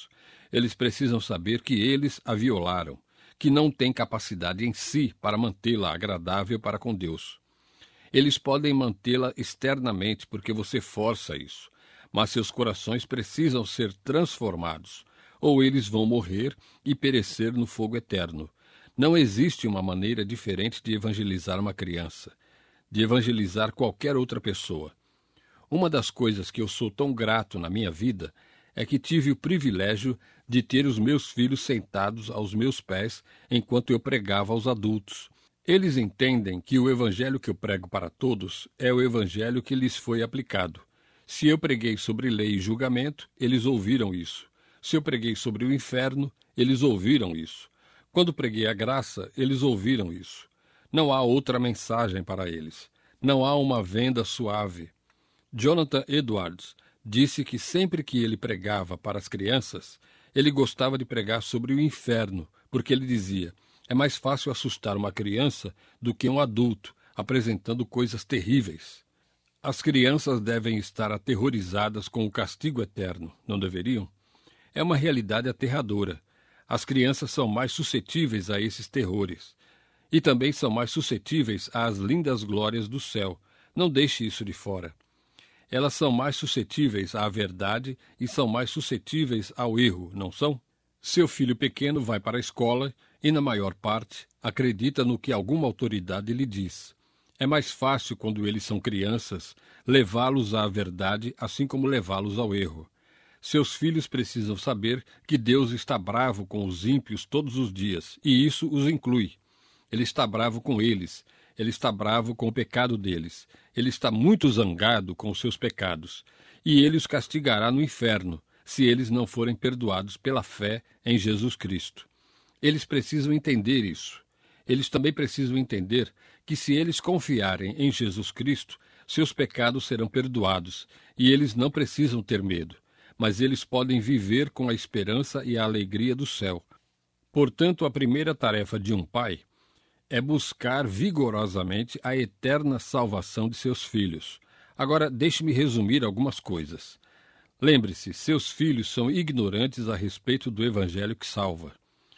Eles precisam saber que eles a violaram, que não têm capacidade em si para mantê-la agradável para com Deus. Eles podem mantê-la externamente porque você força isso, mas seus corações precisam ser transformados, ou eles vão morrer e perecer no fogo eterno. Não existe uma maneira diferente de evangelizar uma criança, de evangelizar qualquer outra pessoa. Uma das coisas que eu sou tão grato na minha vida é que tive o privilégio de ter os meus filhos sentados aos meus pés enquanto eu pregava aos adultos. Eles entendem que o evangelho que eu prego para todos é o evangelho que lhes foi aplicado. Se eu preguei sobre lei e julgamento, eles ouviram isso. Se eu preguei sobre o inferno, eles ouviram isso. Quando preguei a graça, eles ouviram isso. Não há outra mensagem para eles. Não há uma venda suave. Jonathan Edwards disse que sempre que ele pregava para as crianças, ele gostava de pregar sobre o inferno, porque ele dizia: é mais fácil assustar uma criança do que um adulto, apresentando coisas terríveis. As crianças devem estar aterrorizadas com o castigo eterno, não deveriam? É uma realidade aterradora. As crianças são mais suscetíveis a esses terrores. E também são mais suscetíveis às lindas glórias do céu. Não deixe isso de fora. Elas são mais suscetíveis à verdade e são mais suscetíveis ao erro, não são? Seu filho pequeno vai para a escola e, na maior parte, acredita no que alguma autoridade lhe diz. É mais fácil, quando eles são crianças, levá-los à verdade, assim como levá-los ao erro. Seus filhos precisam saber que Deus está bravo com os ímpios todos os dias, e isso os inclui. Ele está bravo com eles. Ele está bravo com o pecado deles. Ele está muito zangado com os seus pecados. E ele os castigará no inferno, se eles não forem perdoados pela fé em Jesus Cristo. Eles precisam entender isso. Eles também precisam entender que, se eles confiarem em Jesus Cristo, seus pecados serão perdoados, e eles não precisam ter medo, mas eles podem viver com a esperança e a alegria do céu. Portanto, a primeira tarefa de um pai é buscar vigorosamente a eterna salvação de seus filhos. Agora, deixe-me resumir algumas coisas. Lembre-se, seus filhos são ignorantes a respeito do evangelho que salva.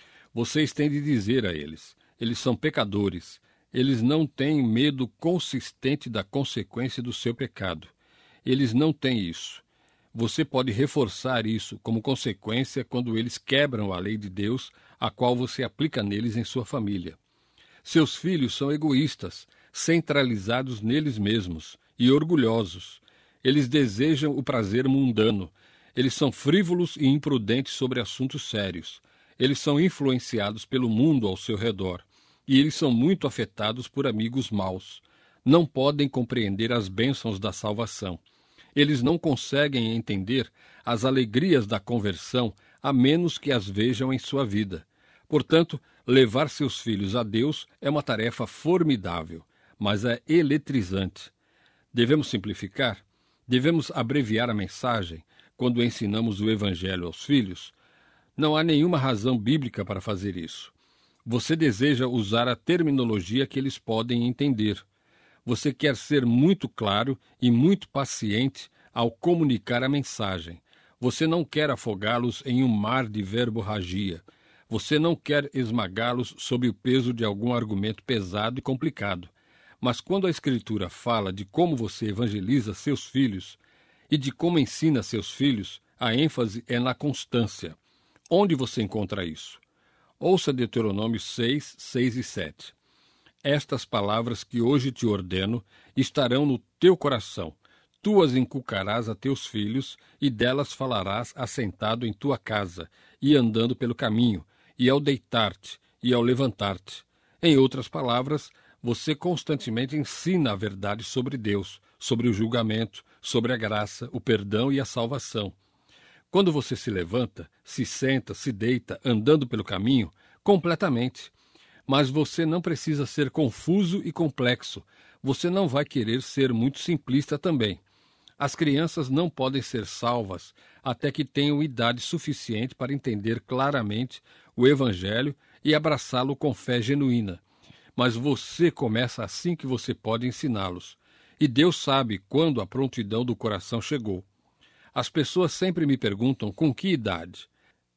Vocês têm de dizer a eles: eles são pecadores. Eles não têm medo consistente da consequência do seu pecado. Eles não têm isso. Você pode reforçar isso como consequência quando eles quebram a lei de Deus, a qual você aplica neles em sua família. Seus filhos são egoístas, centralizados neles mesmos e orgulhosos. Eles desejam o prazer mundano. Eles são frívolos e imprudentes sobre assuntos sérios. Eles são influenciados pelo mundo ao seu redor. E eles são muito afetados por amigos maus. Não podem compreender as bênçãos da salvação. Eles não conseguem entender as alegrias da conversão, a menos que as vejam em sua vida. Portanto, levar seus filhos a Deus é uma tarefa formidável, mas é eletrizante. Devemos simplificar? Devemos abreviar a mensagem quando ensinamos o Evangelho aos filhos? Não há nenhuma razão bíblica para fazer isso. Você deseja usar a terminologia que eles podem entender. Você quer ser muito claro e muito paciente ao comunicar a mensagem. Você não quer afogá-los em um mar de verborragia. Você não quer esmagá-los sob o peso de algum argumento pesado e complicado. Mas quando a Escritura fala de como você evangeliza seus filhos e de como ensina seus filhos, a ênfase é na constância. Onde você encontra isso? Ouça Deuteronômio seis, seis e sete. Estas palavras que hoje te ordeno estarão no teu coração. Tu as inculcarás a teus filhos, e delas falarás assentado em tua casa, e andando pelo caminho, e ao deitar-te, e ao levantar-te. Em outras palavras, você constantemente ensina a verdade sobre Deus, sobre o julgamento, sobre a graça, o perdão e a salvação. Quando você se levanta, se senta, se deita, andando pelo caminho, completamente. Mas você não precisa ser confuso e complexo. Você não vai querer ser muito simplista também. As crianças não podem ser salvas até que tenham idade suficiente para entender claramente o Evangelho e abraçá-lo com fé genuína. Mas você começa assim que você pode ensiná-los. E Deus sabe quando a prontidão do coração chegou. As pessoas sempre me perguntam com que idade.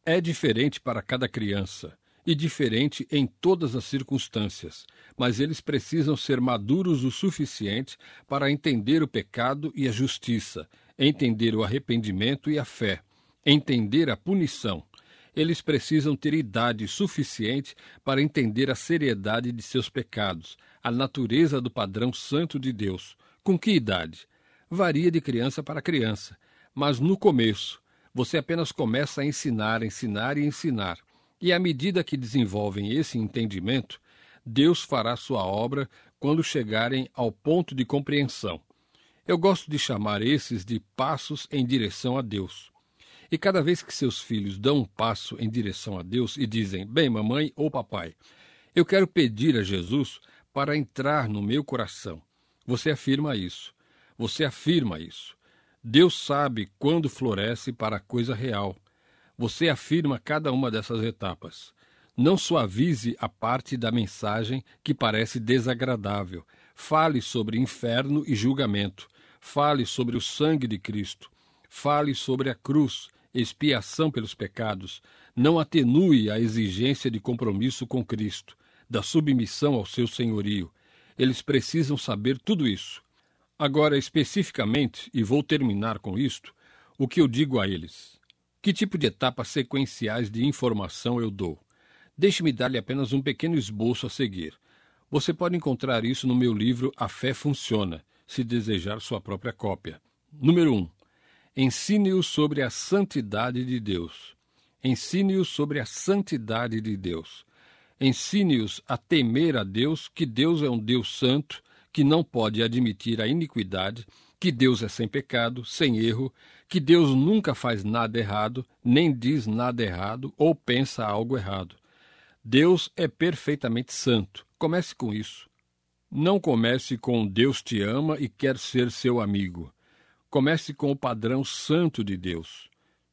É diferente para cada criança e diferente em todas as circunstâncias, mas eles precisam ser maduros o suficiente para entender o pecado e a justiça, entender o arrependimento e a fé, entender a punição. Eles precisam ter idade suficiente para entender a seriedade de seus pecados, a natureza do padrão santo de Deus. Com que idade? Varia de criança para criança, mas no começo, você apenas começa a ensinar, ensinar e ensinar. E à medida que desenvolvem esse entendimento, Deus fará sua obra quando chegarem ao ponto de compreensão. Eu gosto de chamar esses de passos em direção a Deus. E cada vez que seus filhos dão um passo em direção a Deus e dizem, bem, mamãe ou papai, eu quero pedir a Jesus para entrar no meu coração. Você afirma isso. Você afirma isso. Deus sabe quando floresce para a coisa real. Você afirma cada uma dessas etapas. Não suavize a parte da mensagem que parece desagradável. Fale sobre inferno e julgamento. Fale sobre o sangue de Cristo. Fale sobre a cruz, expiação pelos pecados. Não atenue a exigência de compromisso com Cristo, da submissão ao seu senhorio. Eles precisam saber tudo isso. Agora, especificamente, e vou terminar com isto, o que eu digo a eles. Que tipo de etapas sequenciais de informação eu dou? Deixe-me dar-lhe apenas um pequeno esboço a seguir. Você pode encontrar isso no meu livro A Fé Funciona, se desejar sua própria cópia. Número um. Ensine-os sobre a santidade de Deus. Ensine-os sobre a santidade de Deus. Ensine-os a temer a Deus, que Deus é um Deus santo, que não pode admitir a iniquidade, que Deus é sem pecado, sem erro, que Deus nunca faz nada errado, nem diz nada errado ou pensa algo errado. Deus é perfeitamente santo. Comece com isso. Não comece com Deus te ama e quer ser seu amigo. Comece com o padrão santo de Deus.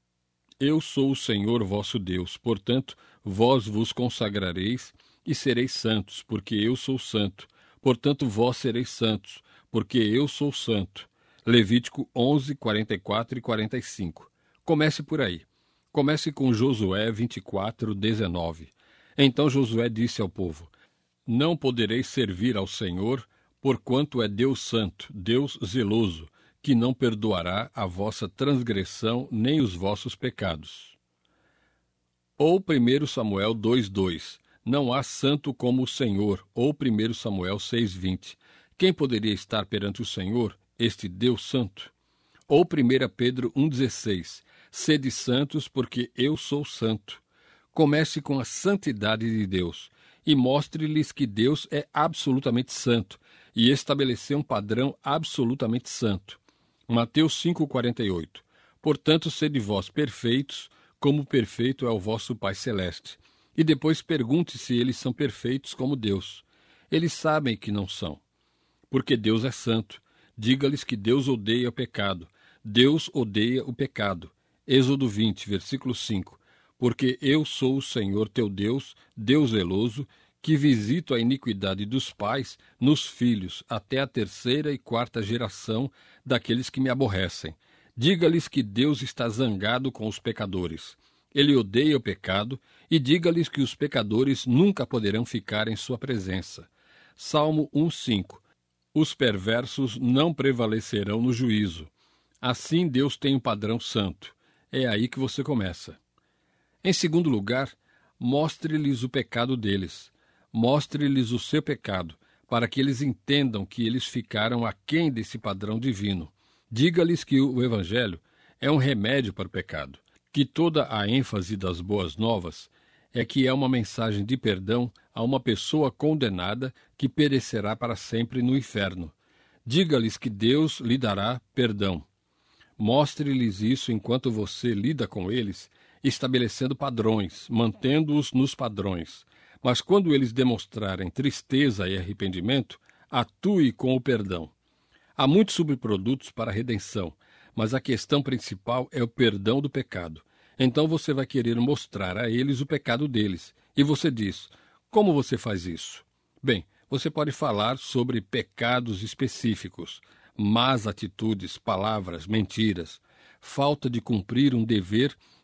Eu sou o Senhor vosso Deus, portanto, vós vos consagrareis e sereis santos, porque eu sou santo. Portanto, vós sereis santos, porque eu sou santo. Levítico onze, quarenta e quatro e quarenta e cinco. Comece por aí. Comece com Josué vinte e quatro, dezenove. Então Josué disse ao povo, não podereis servir ao Senhor, porquanto é Deus santo, Deus zeloso, que não perdoará a vossa transgressão nem os vossos pecados. Ou primeiro Samuel dois, dois. Não há santo como o Senhor, ou primeiro Samuel seis, vinte. Quem poderia estar perante o Senhor, este Deus santo? Ou primeiro Pedro um, dezesseis. Sede santos, porque eu sou santo. Comece com a santidade de Deus e mostre-lhes que Deus é absolutamente santo e estabeleceu um padrão absolutamente santo. Mateus cinco, quarenta e oito. Portanto, sede vós perfeitos, como perfeito é o vosso Pai Celeste. E depois pergunte se eles são perfeitos como Deus. Eles sabem que não são. Porque Deus é santo. Diga-lhes que Deus odeia o pecado. Deus odeia o pecado. Êxodo vinte, versículo cinco. Porque eu sou o Senhor teu Deus, Deus zeloso, que visito a iniquidade dos pais nos filhos, até a terceira e quarta geração daqueles que me aborrecem. Diga-lhes que Deus está zangado com os pecadores. Ele odeia o pecado, e diga-lhes que os pecadores nunca poderão ficar em sua presença. Salmo um, cinco. Os perversos não prevalecerão no juízo. Assim Deus tem um padrão santo. É aí que você começa. Em segundo lugar, mostre-lhes o pecado deles. Mostre-lhes o seu pecado, para que eles entendam que eles ficaram aquém desse padrão divino. Diga-lhes que o Evangelho é um remédio para o pecado, que toda a ênfase das boas novas é que é uma mensagem de perdão a uma pessoa condenada que perecerá para sempre no inferno. Diga-lhes que Deus lhe dará perdão. Mostre-lhes isso enquanto você lida com eles, estabelecendo padrões, mantendo-os nos padrões. Mas quando eles demonstrarem tristeza e arrependimento, atue com o perdão. Há muitos subprodutos para a redenção, mas a questão principal é o perdão do pecado. Então você vai querer mostrar a eles o pecado deles. E você diz, como você faz isso? Bem, você pode falar sobre pecados específicos, más atitudes, palavras, mentiras, falta de cumprir um dever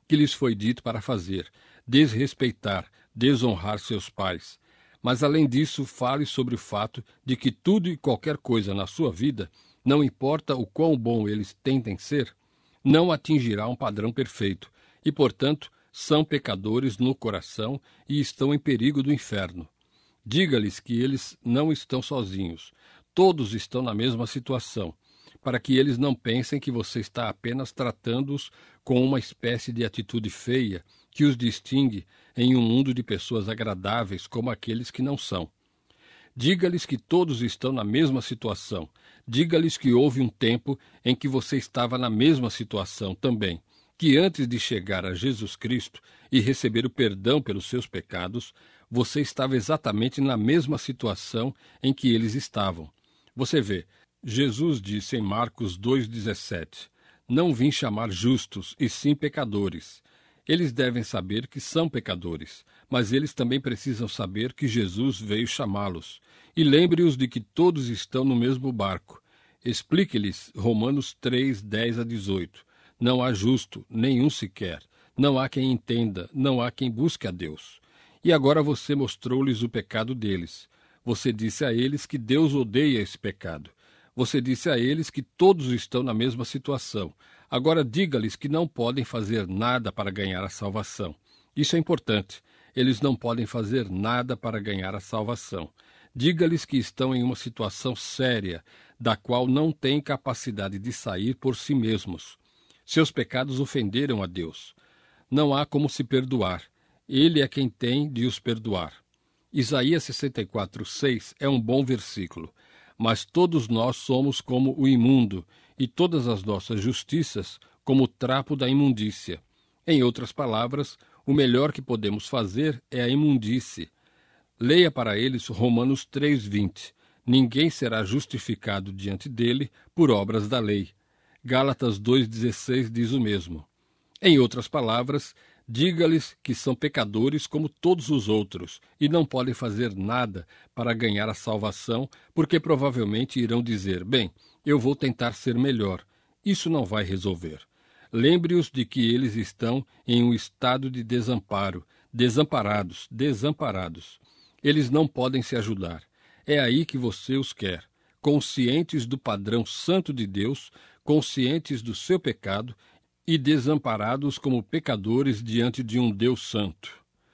que lhes foi dito para fazer, desrespeitar, desonrar seus pais. Mas, além disso, fale sobre o fato de que tudo e qualquer coisa na sua vida, não importa o quão bom eles tentem ser, não atingirá um padrão perfeito e, portanto, são pecadores no coração e estão em perigo do inferno. Diga-lhes que eles não estão sozinhos. Todos estão na mesma situação, para que eles não pensem que você está apenas tratando-os com uma espécie de atitude feia que os distingue em um mundo de pessoas agradáveis como aqueles que não são. Diga-lhes que todos estão na mesma situação. Diga-lhes que houve um tempo em que você estava na mesma situação também, que antes de chegar a Jesus Cristo e receber o perdão pelos seus pecados, você estava exatamente na mesma situação em que eles estavam. Você vê, Jesus disse em Marcos dois, dezessete, não vim chamar justos, e sim pecadores. Eles devem saber que são pecadores, mas eles também precisam saber que Jesus veio chamá-los. E lembre-os de que todos estão no mesmo barco. Explique-lhes Romanos três, dez a dezoito. Não há justo, nenhum sequer. Não há quem entenda, não há quem busque a Deus. E agora você mostrou-lhes o pecado deles. Você disse a eles que Deus odeia esse pecado. Você disse a eles que todos estão na mesma situação. Agora diga-lhes que não podem fazer nada para ganhar a salvação. Isso é importante. Eles não podem fazer nada para ganhar a salvação. Diga-lhes que estão em uma situação séria, da qual não têm capacidade de sair por si mesmos. Seus pecados ofenderam a Deus. Não há como se perdoar. Ele é quem tem de os perdoar. Isaías sessenta e quatro, seis é um bom versículo. Mas todos nós somos como o imundo, e todas as nossas justiças como o trapo da imundícia. Em outras palavras, o melhor que podemos fazer é a imundície. Leia para eles Romanos três, vinte. Ninguém será justificado diante dele por obras da lei. Gálatas dois, dezesseis diz o mesmo. Em outras palavras, diga-lhes que são pecadores como todos os outros e não podem fazer nada para ganhar a salvação, porque provavelmente irão dizer, bem, eu vou tentar ser melhor. Isso não vai resolver. Lembre-os de que eles estão em um estado de desamparo, desamparados, desamparados. Eles não podem se ajudar. É aí que você os quer, conscientes do padrão santo de Deus, conscientes do seu pecado e desamparados como pecadores diante de um Deus santo.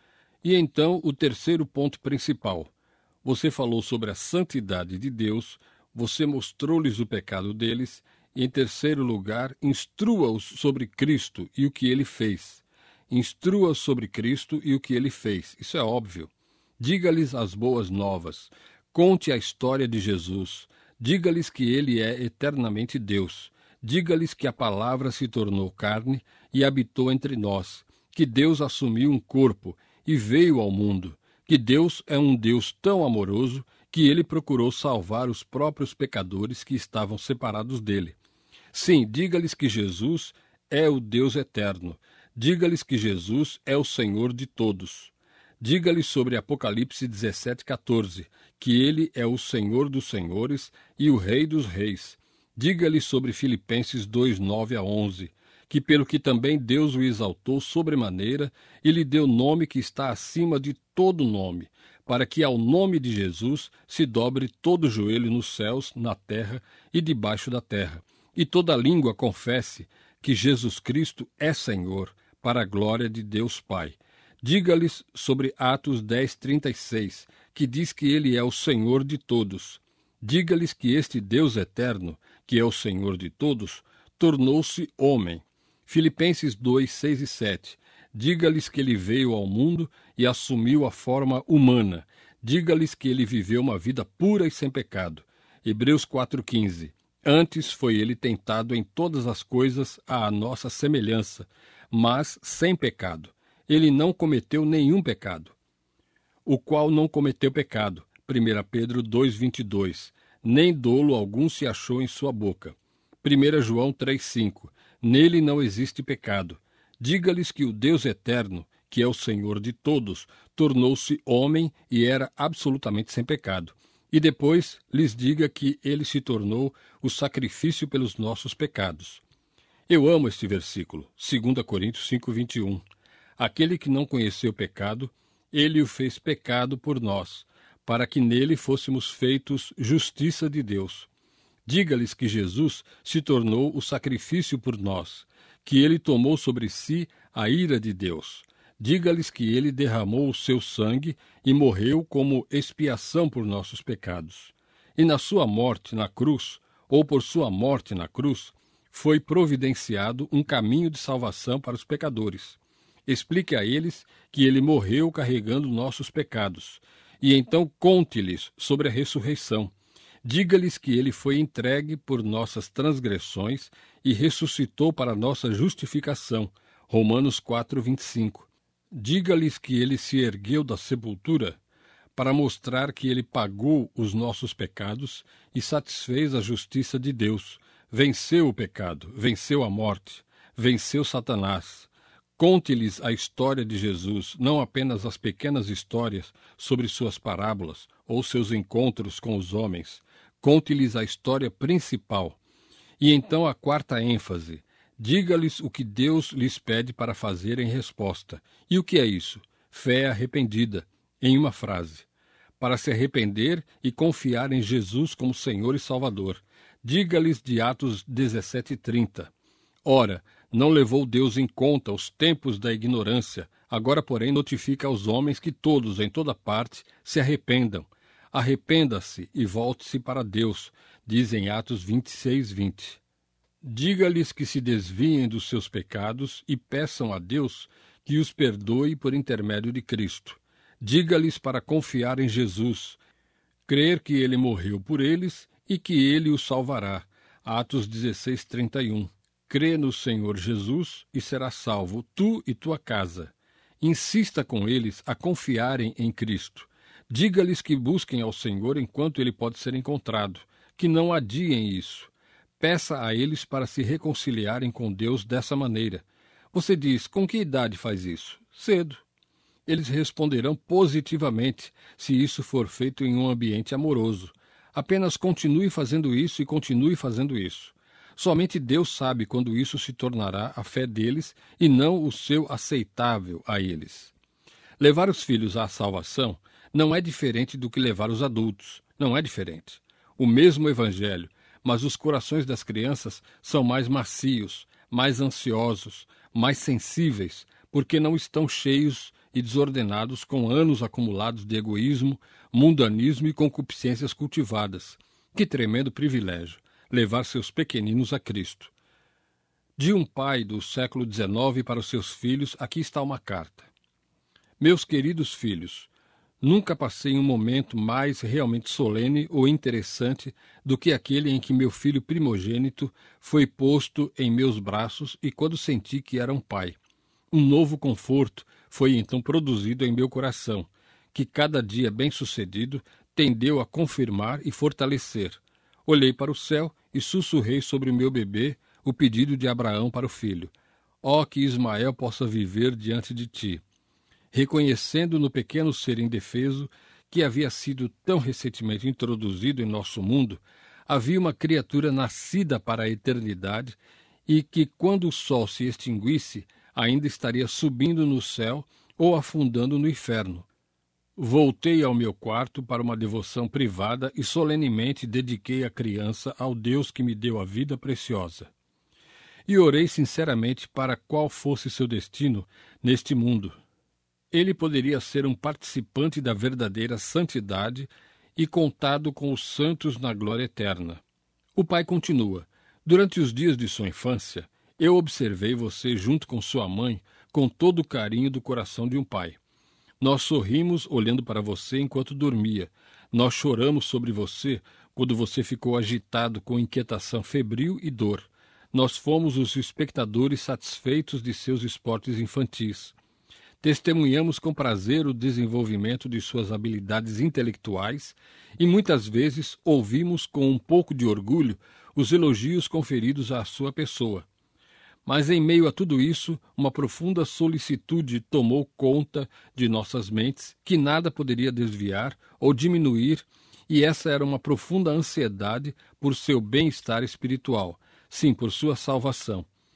E então, o terceiro ponto principal. Você falou sobre a santidade de Deus, você mostrou-lhes o pecado deles, e, em terceiro lugar, instrua-os sobre Cristo e o que ele fez. Instrua-os sobre Cristo e o que ele fez. Isso é óbvio. Diga-lhes as boas novas. Conte a história de Jesus. Diga-lhes que ele é eternamente Deus. Diga-lhes que a palavra se tornou carne e habitou entre nós, que Deus assumiu um corpo e veio ao mundo, que Deus é um Deus tão amoroso que ele procurou salvar os próprios pecadores que estavam separados dele. Sim, diga-lhes que Jesus é o Deus eterno. Diga-lhes que Jesus é o Senhor de todos. Diga-lhes sobre Apocalipse dezessete, quatorze, que ele é o Senhor dos senhores e o Rei dos reis. Diga-lhes sobre Filipenses dois, nove a onze, que pelo que também Deus o exaltou sobremaneira e lhe deu nome que está acima de todo nome, para que ao nome de Jesus se dobre todo o joelho nos céus, na terra e debaixo da terra, e toda língua confesse que Jesus Cristo é Senhor, para a glória de Deus Pai. Diga-lhes sobre Atos dez, trinta e seis, que diz que ele é o Senhor de todos. Diga-lhes que este Deus eterno, que é o Senhor de todos, tornou-se homem. Filipenses dois, seis e sete. Diga-lhes que ele veio ao mundo e assumiu a forma humana. Diga-lhes que ele viveu uma vida pura e sem pecado. Hebreus quatro, quinze. Antes foi ele tentado em todas as coisas à nossa semelhança, mas sem pecado. Ele não cometeu nenhum pecado. O qual não cometeu pecado. primeira Pedro dois, vinte e dois. Nem dolo algum se achou em sua boca. primeira João três, cinco. Nele não existe pecado. Diga-lhes que o Deus eterno, que é o Senhor de todos, tornou-se homem e era absolutamente sem pecado. E depois lhes diga que ele se tornou o sacrifício pelos nossos pecados. Eu amo este versículo, dois Coríntios cinco, vinte e um. Aquele que não conheceu pecado, ele o fez pecado por nós, para que nele fôssemos feitos justiça de Deus. Diga-lhes que Jesus se tornou o sacrifício por nós, que ele tomou sobre si a ira de Deus. Diga-lhes que ele derramou o seu sangue e morreu como expiação por nossos pecados. E na sua morte na cruz, ou por sua morte na cruz, foi providenciado um caminho de salvação para os pecadores. Explique a eles que ele morreu carregando nossos pecados, e então conte-lhes sobre a ressurreição. Diga-lhes que ele foi entregue por nossas transgressões e ressuscitou para nossa justificação. Romanos quatro, vinte e cinco. Diga-lhes que ele se ergueu da sepultura para mostrar que ele pagou os nossos pecados e satisfez a justiça de Deus. Venceu o pecado, venceu a morte, venceu Satanás. Conte-lhes a história de Jesus, não apenas as pequenas histórias sobre suas parábolas ou seus encontros com os homens. Conte-lhes a história principal. E então a quarta ênfase. Diga-lhes o que Deus lhes pede para fazer em resposta. E o que é isso? Fé arrependida, em uma frase. Para se arrepender e confiar em Jesus como Senhor e Salvador. Diga-lhes de Atos dezessete, trinta. Ora, não levou Deus em conta os tempos da ignorância, agora, porém, notifica aos homens que todos, em toda parte, se arrependam. Arrependa-se e volte-se para Deus, diz em Atos vinte e seis, vinte. Diga-lhes que se desviem dos seus pecados e peçam a Deus que os perdoe por intermédio de Cristo. Diga-lhes para confiar em Jesus, crer que ele morreu por eles e que ele os salvará. Atos dezesseis, trinta e um. Crê no Senhor Jesus e serás salvo, tu e tua casa. Insista com eles a confiarem em Cristo. Diga-lhes que busquem ao Senhor enquanto ele pode ser encontrado, que não adiem isso. Peça a eles para se reconciliarem com Deus dessa maneira. Você diz, com que idade faz isso? Cedo. Eles responderão positivamente se isso for feito em um ambiente amoroso. Apenas continue fazendo isso e continue fazendo isso. Somente Deus sabe quando isso se tornará a fé deles e não o seu aceitável a eles. Levar os filhos à salvação não é diferente do que levar os adultos. Não é diferente. O mesmo evangelho, mas os corações das crianças são mais macios, mais ansiosos, mais sensíveis, porque não estão cheios e desordenados com anos acumulados de egoísmo, mundanismo e concupiscências cultivadas. Que tremendo privilégio, levar seus pequeninos a Cristo. De um pai do século dezenove para os seus filhos, aqui está uma carta. Meus queridos filhos, nunca passei um momento mais realmente solene ou interessante do que aquele em que meu filho primogênito foi posto em meus braços e quando senti que era um pai. Um novo conforto foi então produzido em meu coração, que cada dia bem-sucedido tendeu a confirmar e fortalecer. Olhei para o céu e sussurrei sobre o meu bebê o pedido de Abraão para o filho. Ó, que Ismael possa viver diante de ti. Reconhecendo no pequeno ser indefeso que havia sido tão recentemente introduzido em nosso mundo, havia uma criatura nascida para a eternidade e que, quando o sol se extinguisse, ainda estaria subindo no céu ou afundando no inferno. Voltei ao meu quarto para uma devoção privada e solenemente dediquei a criança ao Deus que me deu a vida preciosa. E orei sinceramente para qual fosse seu destino neste mundo. Ele poderia ser um participante da verdadeira santidade e contado com os santos na glória eterna. O pai continua. Durante os dias de sua infância, eu observei você junto com sua mãe com todo o carinho do coração de um pai. Nós sorrimos olhando para você enquanto dormia. Nós choramos sobre você quando você ficou agitado com inquietação febril e dor. Nós fomos os espectadores satisfeitos de seus esportes infantis. Testemunhamos com prazer o desenvolvimento de suas habilidades intelectuais e muitas vezes ouvimos com um pouco de orgulho os elogios conferidos à sua pessoa. Mas em meio a tudo isso, uma profunda solicitude tomou conta de nossas mentes que nada poderia desviar ou diminuir, e essa era uma profunda ansiedade por seu bem-estar espiritual, sim, por sua salvação.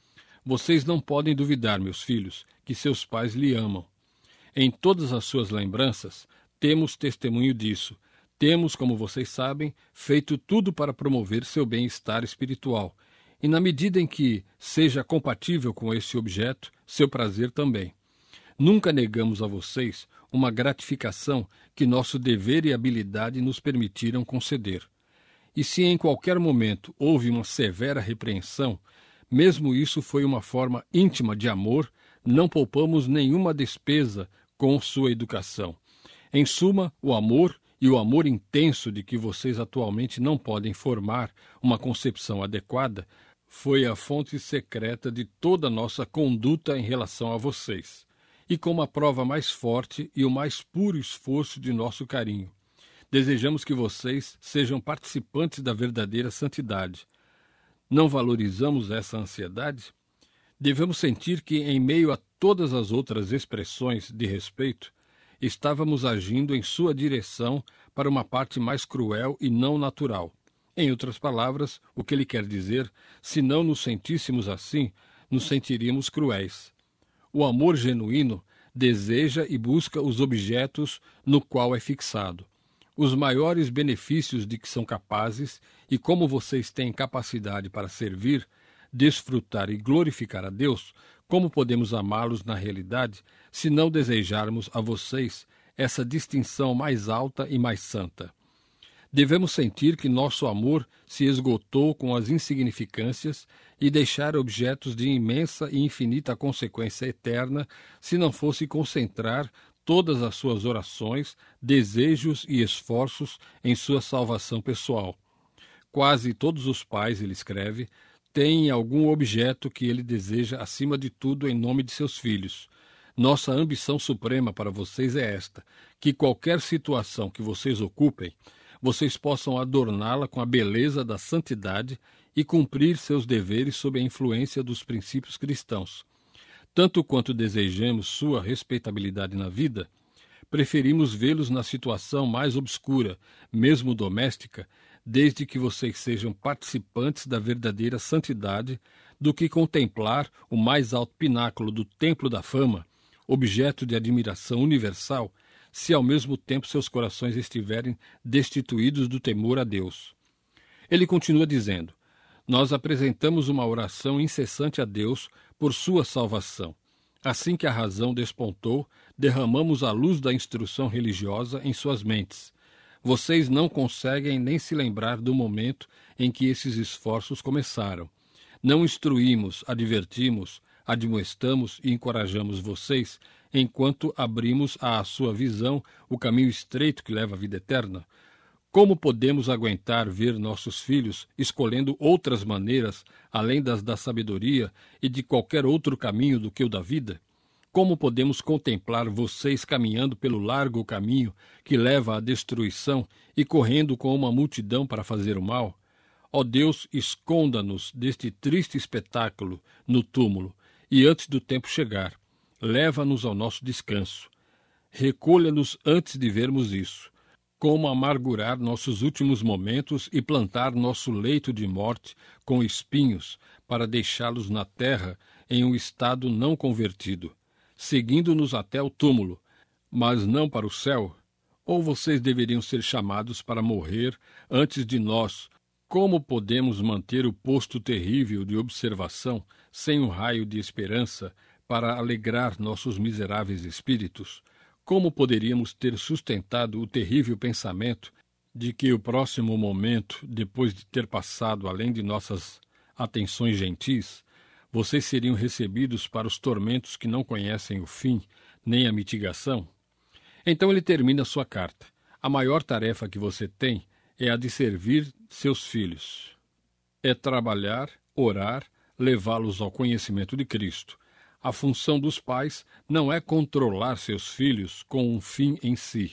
Vocês não podem duvidar, meus filhos, que seus pais lhe amam. Em todas as suas lembranças, temos testemunho disso. Temos, como vocês sabem, feito tudo para promover seu bem-estar espiritual, e na medida em que seja compatível com esse objeto, seu prazer também. Nunca negamos a vocês uma gratificação que nosso dever e habilidade nos permitiram conceder. E se em qualquer momento houve uma severa repreensão, mesmo isso foi uma forma íntima de amor, não poupamos nenhuma despesa com sua educação. Em suma, o amor e o amor intenso de que vocês atualmente não podem formar uma concepção adequada foi a fonte secreta de toda a nossa conduta em relação a vocês, e como a prova mais forte e o mais puro esforço de nosso carinho. Desejamos que vocês sejam participantes da verdadeira santidade. Não valorizamos essa ansiedade? Devemos sentir que, em meio a todas as outras expressões de respeito, estávamos agindo em sua direção para uma parte mais cruel e não natural. Em outras palavras, o que ele quer dizer, se não nos sentíssemos assim, nos sentiríamos cruéis. O amor genuíno deseja e busca os objetos no qual é fixado. Os maiores benefícios de que são capazes, e como vocês têm capacidade para servir, desfrutar e glorificar a Deus, como podemos amá-los na realidade, se não desejarmos a vocês essa distinção mais alta e mais santa? Devemos sentir que nosso amor se esgotou com as insignificâncias e deixar objetos de imensa e infinita consequência eterna se não fosse concentrar todas as suas orações, desejos e esforços em sua salvação pessoal. Quase todos os pais, ele escreve, têm algum objeto que ele deseja acima de tudo em nome de seus filhos. Nossa ambição suprema para vocês é esta, que qualquer situação que vocês ocupem, vocês possam adorná-la com a beleza da santidade e cumprir seus deveres sob a influência dos princípios cristãos. Tanto quanto desejemos sua respeitabilidade na vida, preferimos vê-los na situação mais obscura, mesmo doméstica, desde que vocês sejam participantes da verdadeira santidade, do que contemplar o mais alto pináculo do templo da fama, objeto de admiração universal, se ao mesmo tempo seus corações estiverem destituídos do temor a Deus. Ele continua dizendo: nós apresentamos uma oração incessante a Deus por sua salvação. Assim que a razão despontou, derramamos a luz da instrução religiosa em suas mentes. Vocês não conseguem nem se lembrar do momento em que esses esforços começaram. Não instruímos, advertimos, admoestamos e encorajamos vocês enquanto abrimos à sua visão o caminho estreito que leva à vida eterna? Como podemos aguentar ver nossos filhos escolhendo outras maneiras, além das da sabedoria e de qualquer outro caminho do que o da vida? Como podemos contemplar vocês caminhando pelo largo caminho que leva à destruição e correndo com uma multidão para fazer o mal? Ó Deus, esconda-nos deste triste espetáculo no túmulo, e antes do tempo chegar, leva-nos ao nosso descanso. Recolha-nos antes de vermos isso. Como amargurar nossos últimos momentos e plantar nosso leito de morte com espinhos para deixá-los na terra em um estado não convertido, seguindo-nos até o túmulo, mas não para o céu? Ou vocês deveriam ser chamados para morrer antes de nós? Como podemos manter o posto terrível de observação sem um raio de esperança para alegrar nossos miseráveis espíritos? Como poderíamos ter sustentado o terrível pensamento de que o próximo momento, depois de ter passado além de nossas atenções gentis, vocês seriam recebidos para os tormentos que não conhecem o fim, nem a mitigação? Então ele termina sua carta. A maior tarefa que você tem é a de servir seus filhos. É trabalhar, orar, levá-los ao conhecimento de Cristo. A função dos pais não é controlar seus filhos com um fim em si,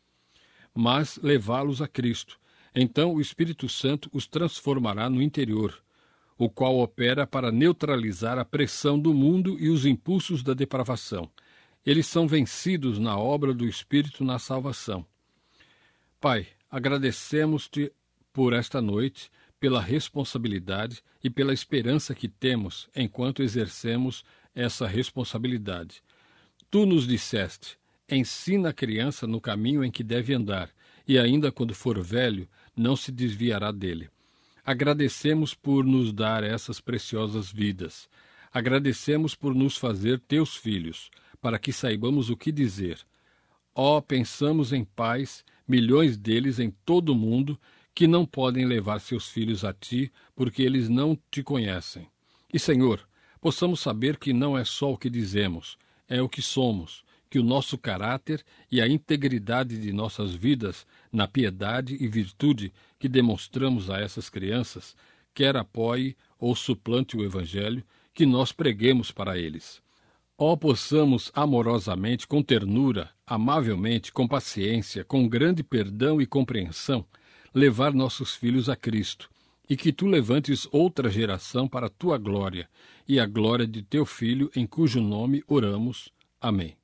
mas levá-los a Cristo. Então o Espírito Santo os transformará no interior, o qual opera para neutralizar a pressão do mundo e os impulsos da depravação. Eles são vencidos na obra do Espírito na salvação. Pai, agradecemos-te por esta noite, pela responsabilidade e pela esperança que temos enquanto exercemos essa responsabilidade. Tu nos disseste: ensina a criança no caminho em que deve andar, e ainda quando for velho, não se desviará dele. Agradecemos por nos dar essas preciosas vidas. Agradecemos por nos fazer teus filhos, para que saibamos o que dizer. Ó, pensamos em pais, milhões deles em todo o mundo, que não podem levar seus filhos a ti, porque eles não te conhecem. E, Senhor, possamos saber que não é só o que dizemos, é o que somos, que o nosso caráter e a integridade de nossas vidas, na piedade e virtude que demonstramos a essas crianças, quer apoie ou suplante o Evangelho, que nós preguemos para eles. Ó, possamos amorosamente, com ternura, amavelmente, com paciência, com grande perdão e compreensão, levar nossos filhos a Cristo, e que tu levantes outra geração para a tua glória, e a glória de teu Filho, em cujo nome oramos. Amém.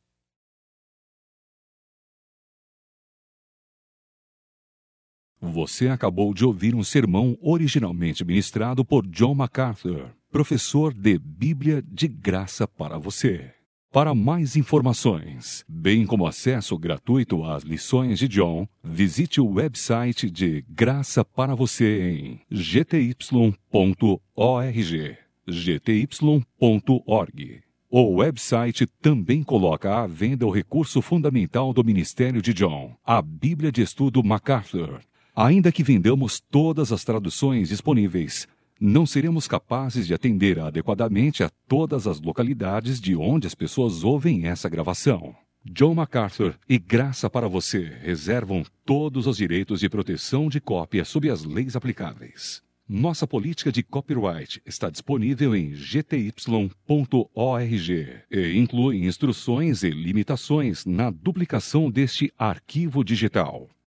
Você acabou de ouvir um sermão originalmente ministrado por John MacArthur, professor de Bíblia de graça para você. Para mais informações, bem como acesso gratuito às lições de John, visite o website de Graça para Você em g t y ponto org, g t y ponto org. O website também coloca à venda o recurso fundamental do ministério de John, a Bíblia de Estudo MacArthur. Ainda que vendamos todas as traduções disponíveis, não seremos capazes de atender adequadamente a todas as localidades de onde as pessoas ouvem essa gravação. John MacArthur e Graça para Você reservam todos os direitos de proteção de cópia sob as leis aplicáveis. Nossa política de copyright está disponível em g t y ponto org e inclui instruções e limitações na duplicação deste arquivo digital.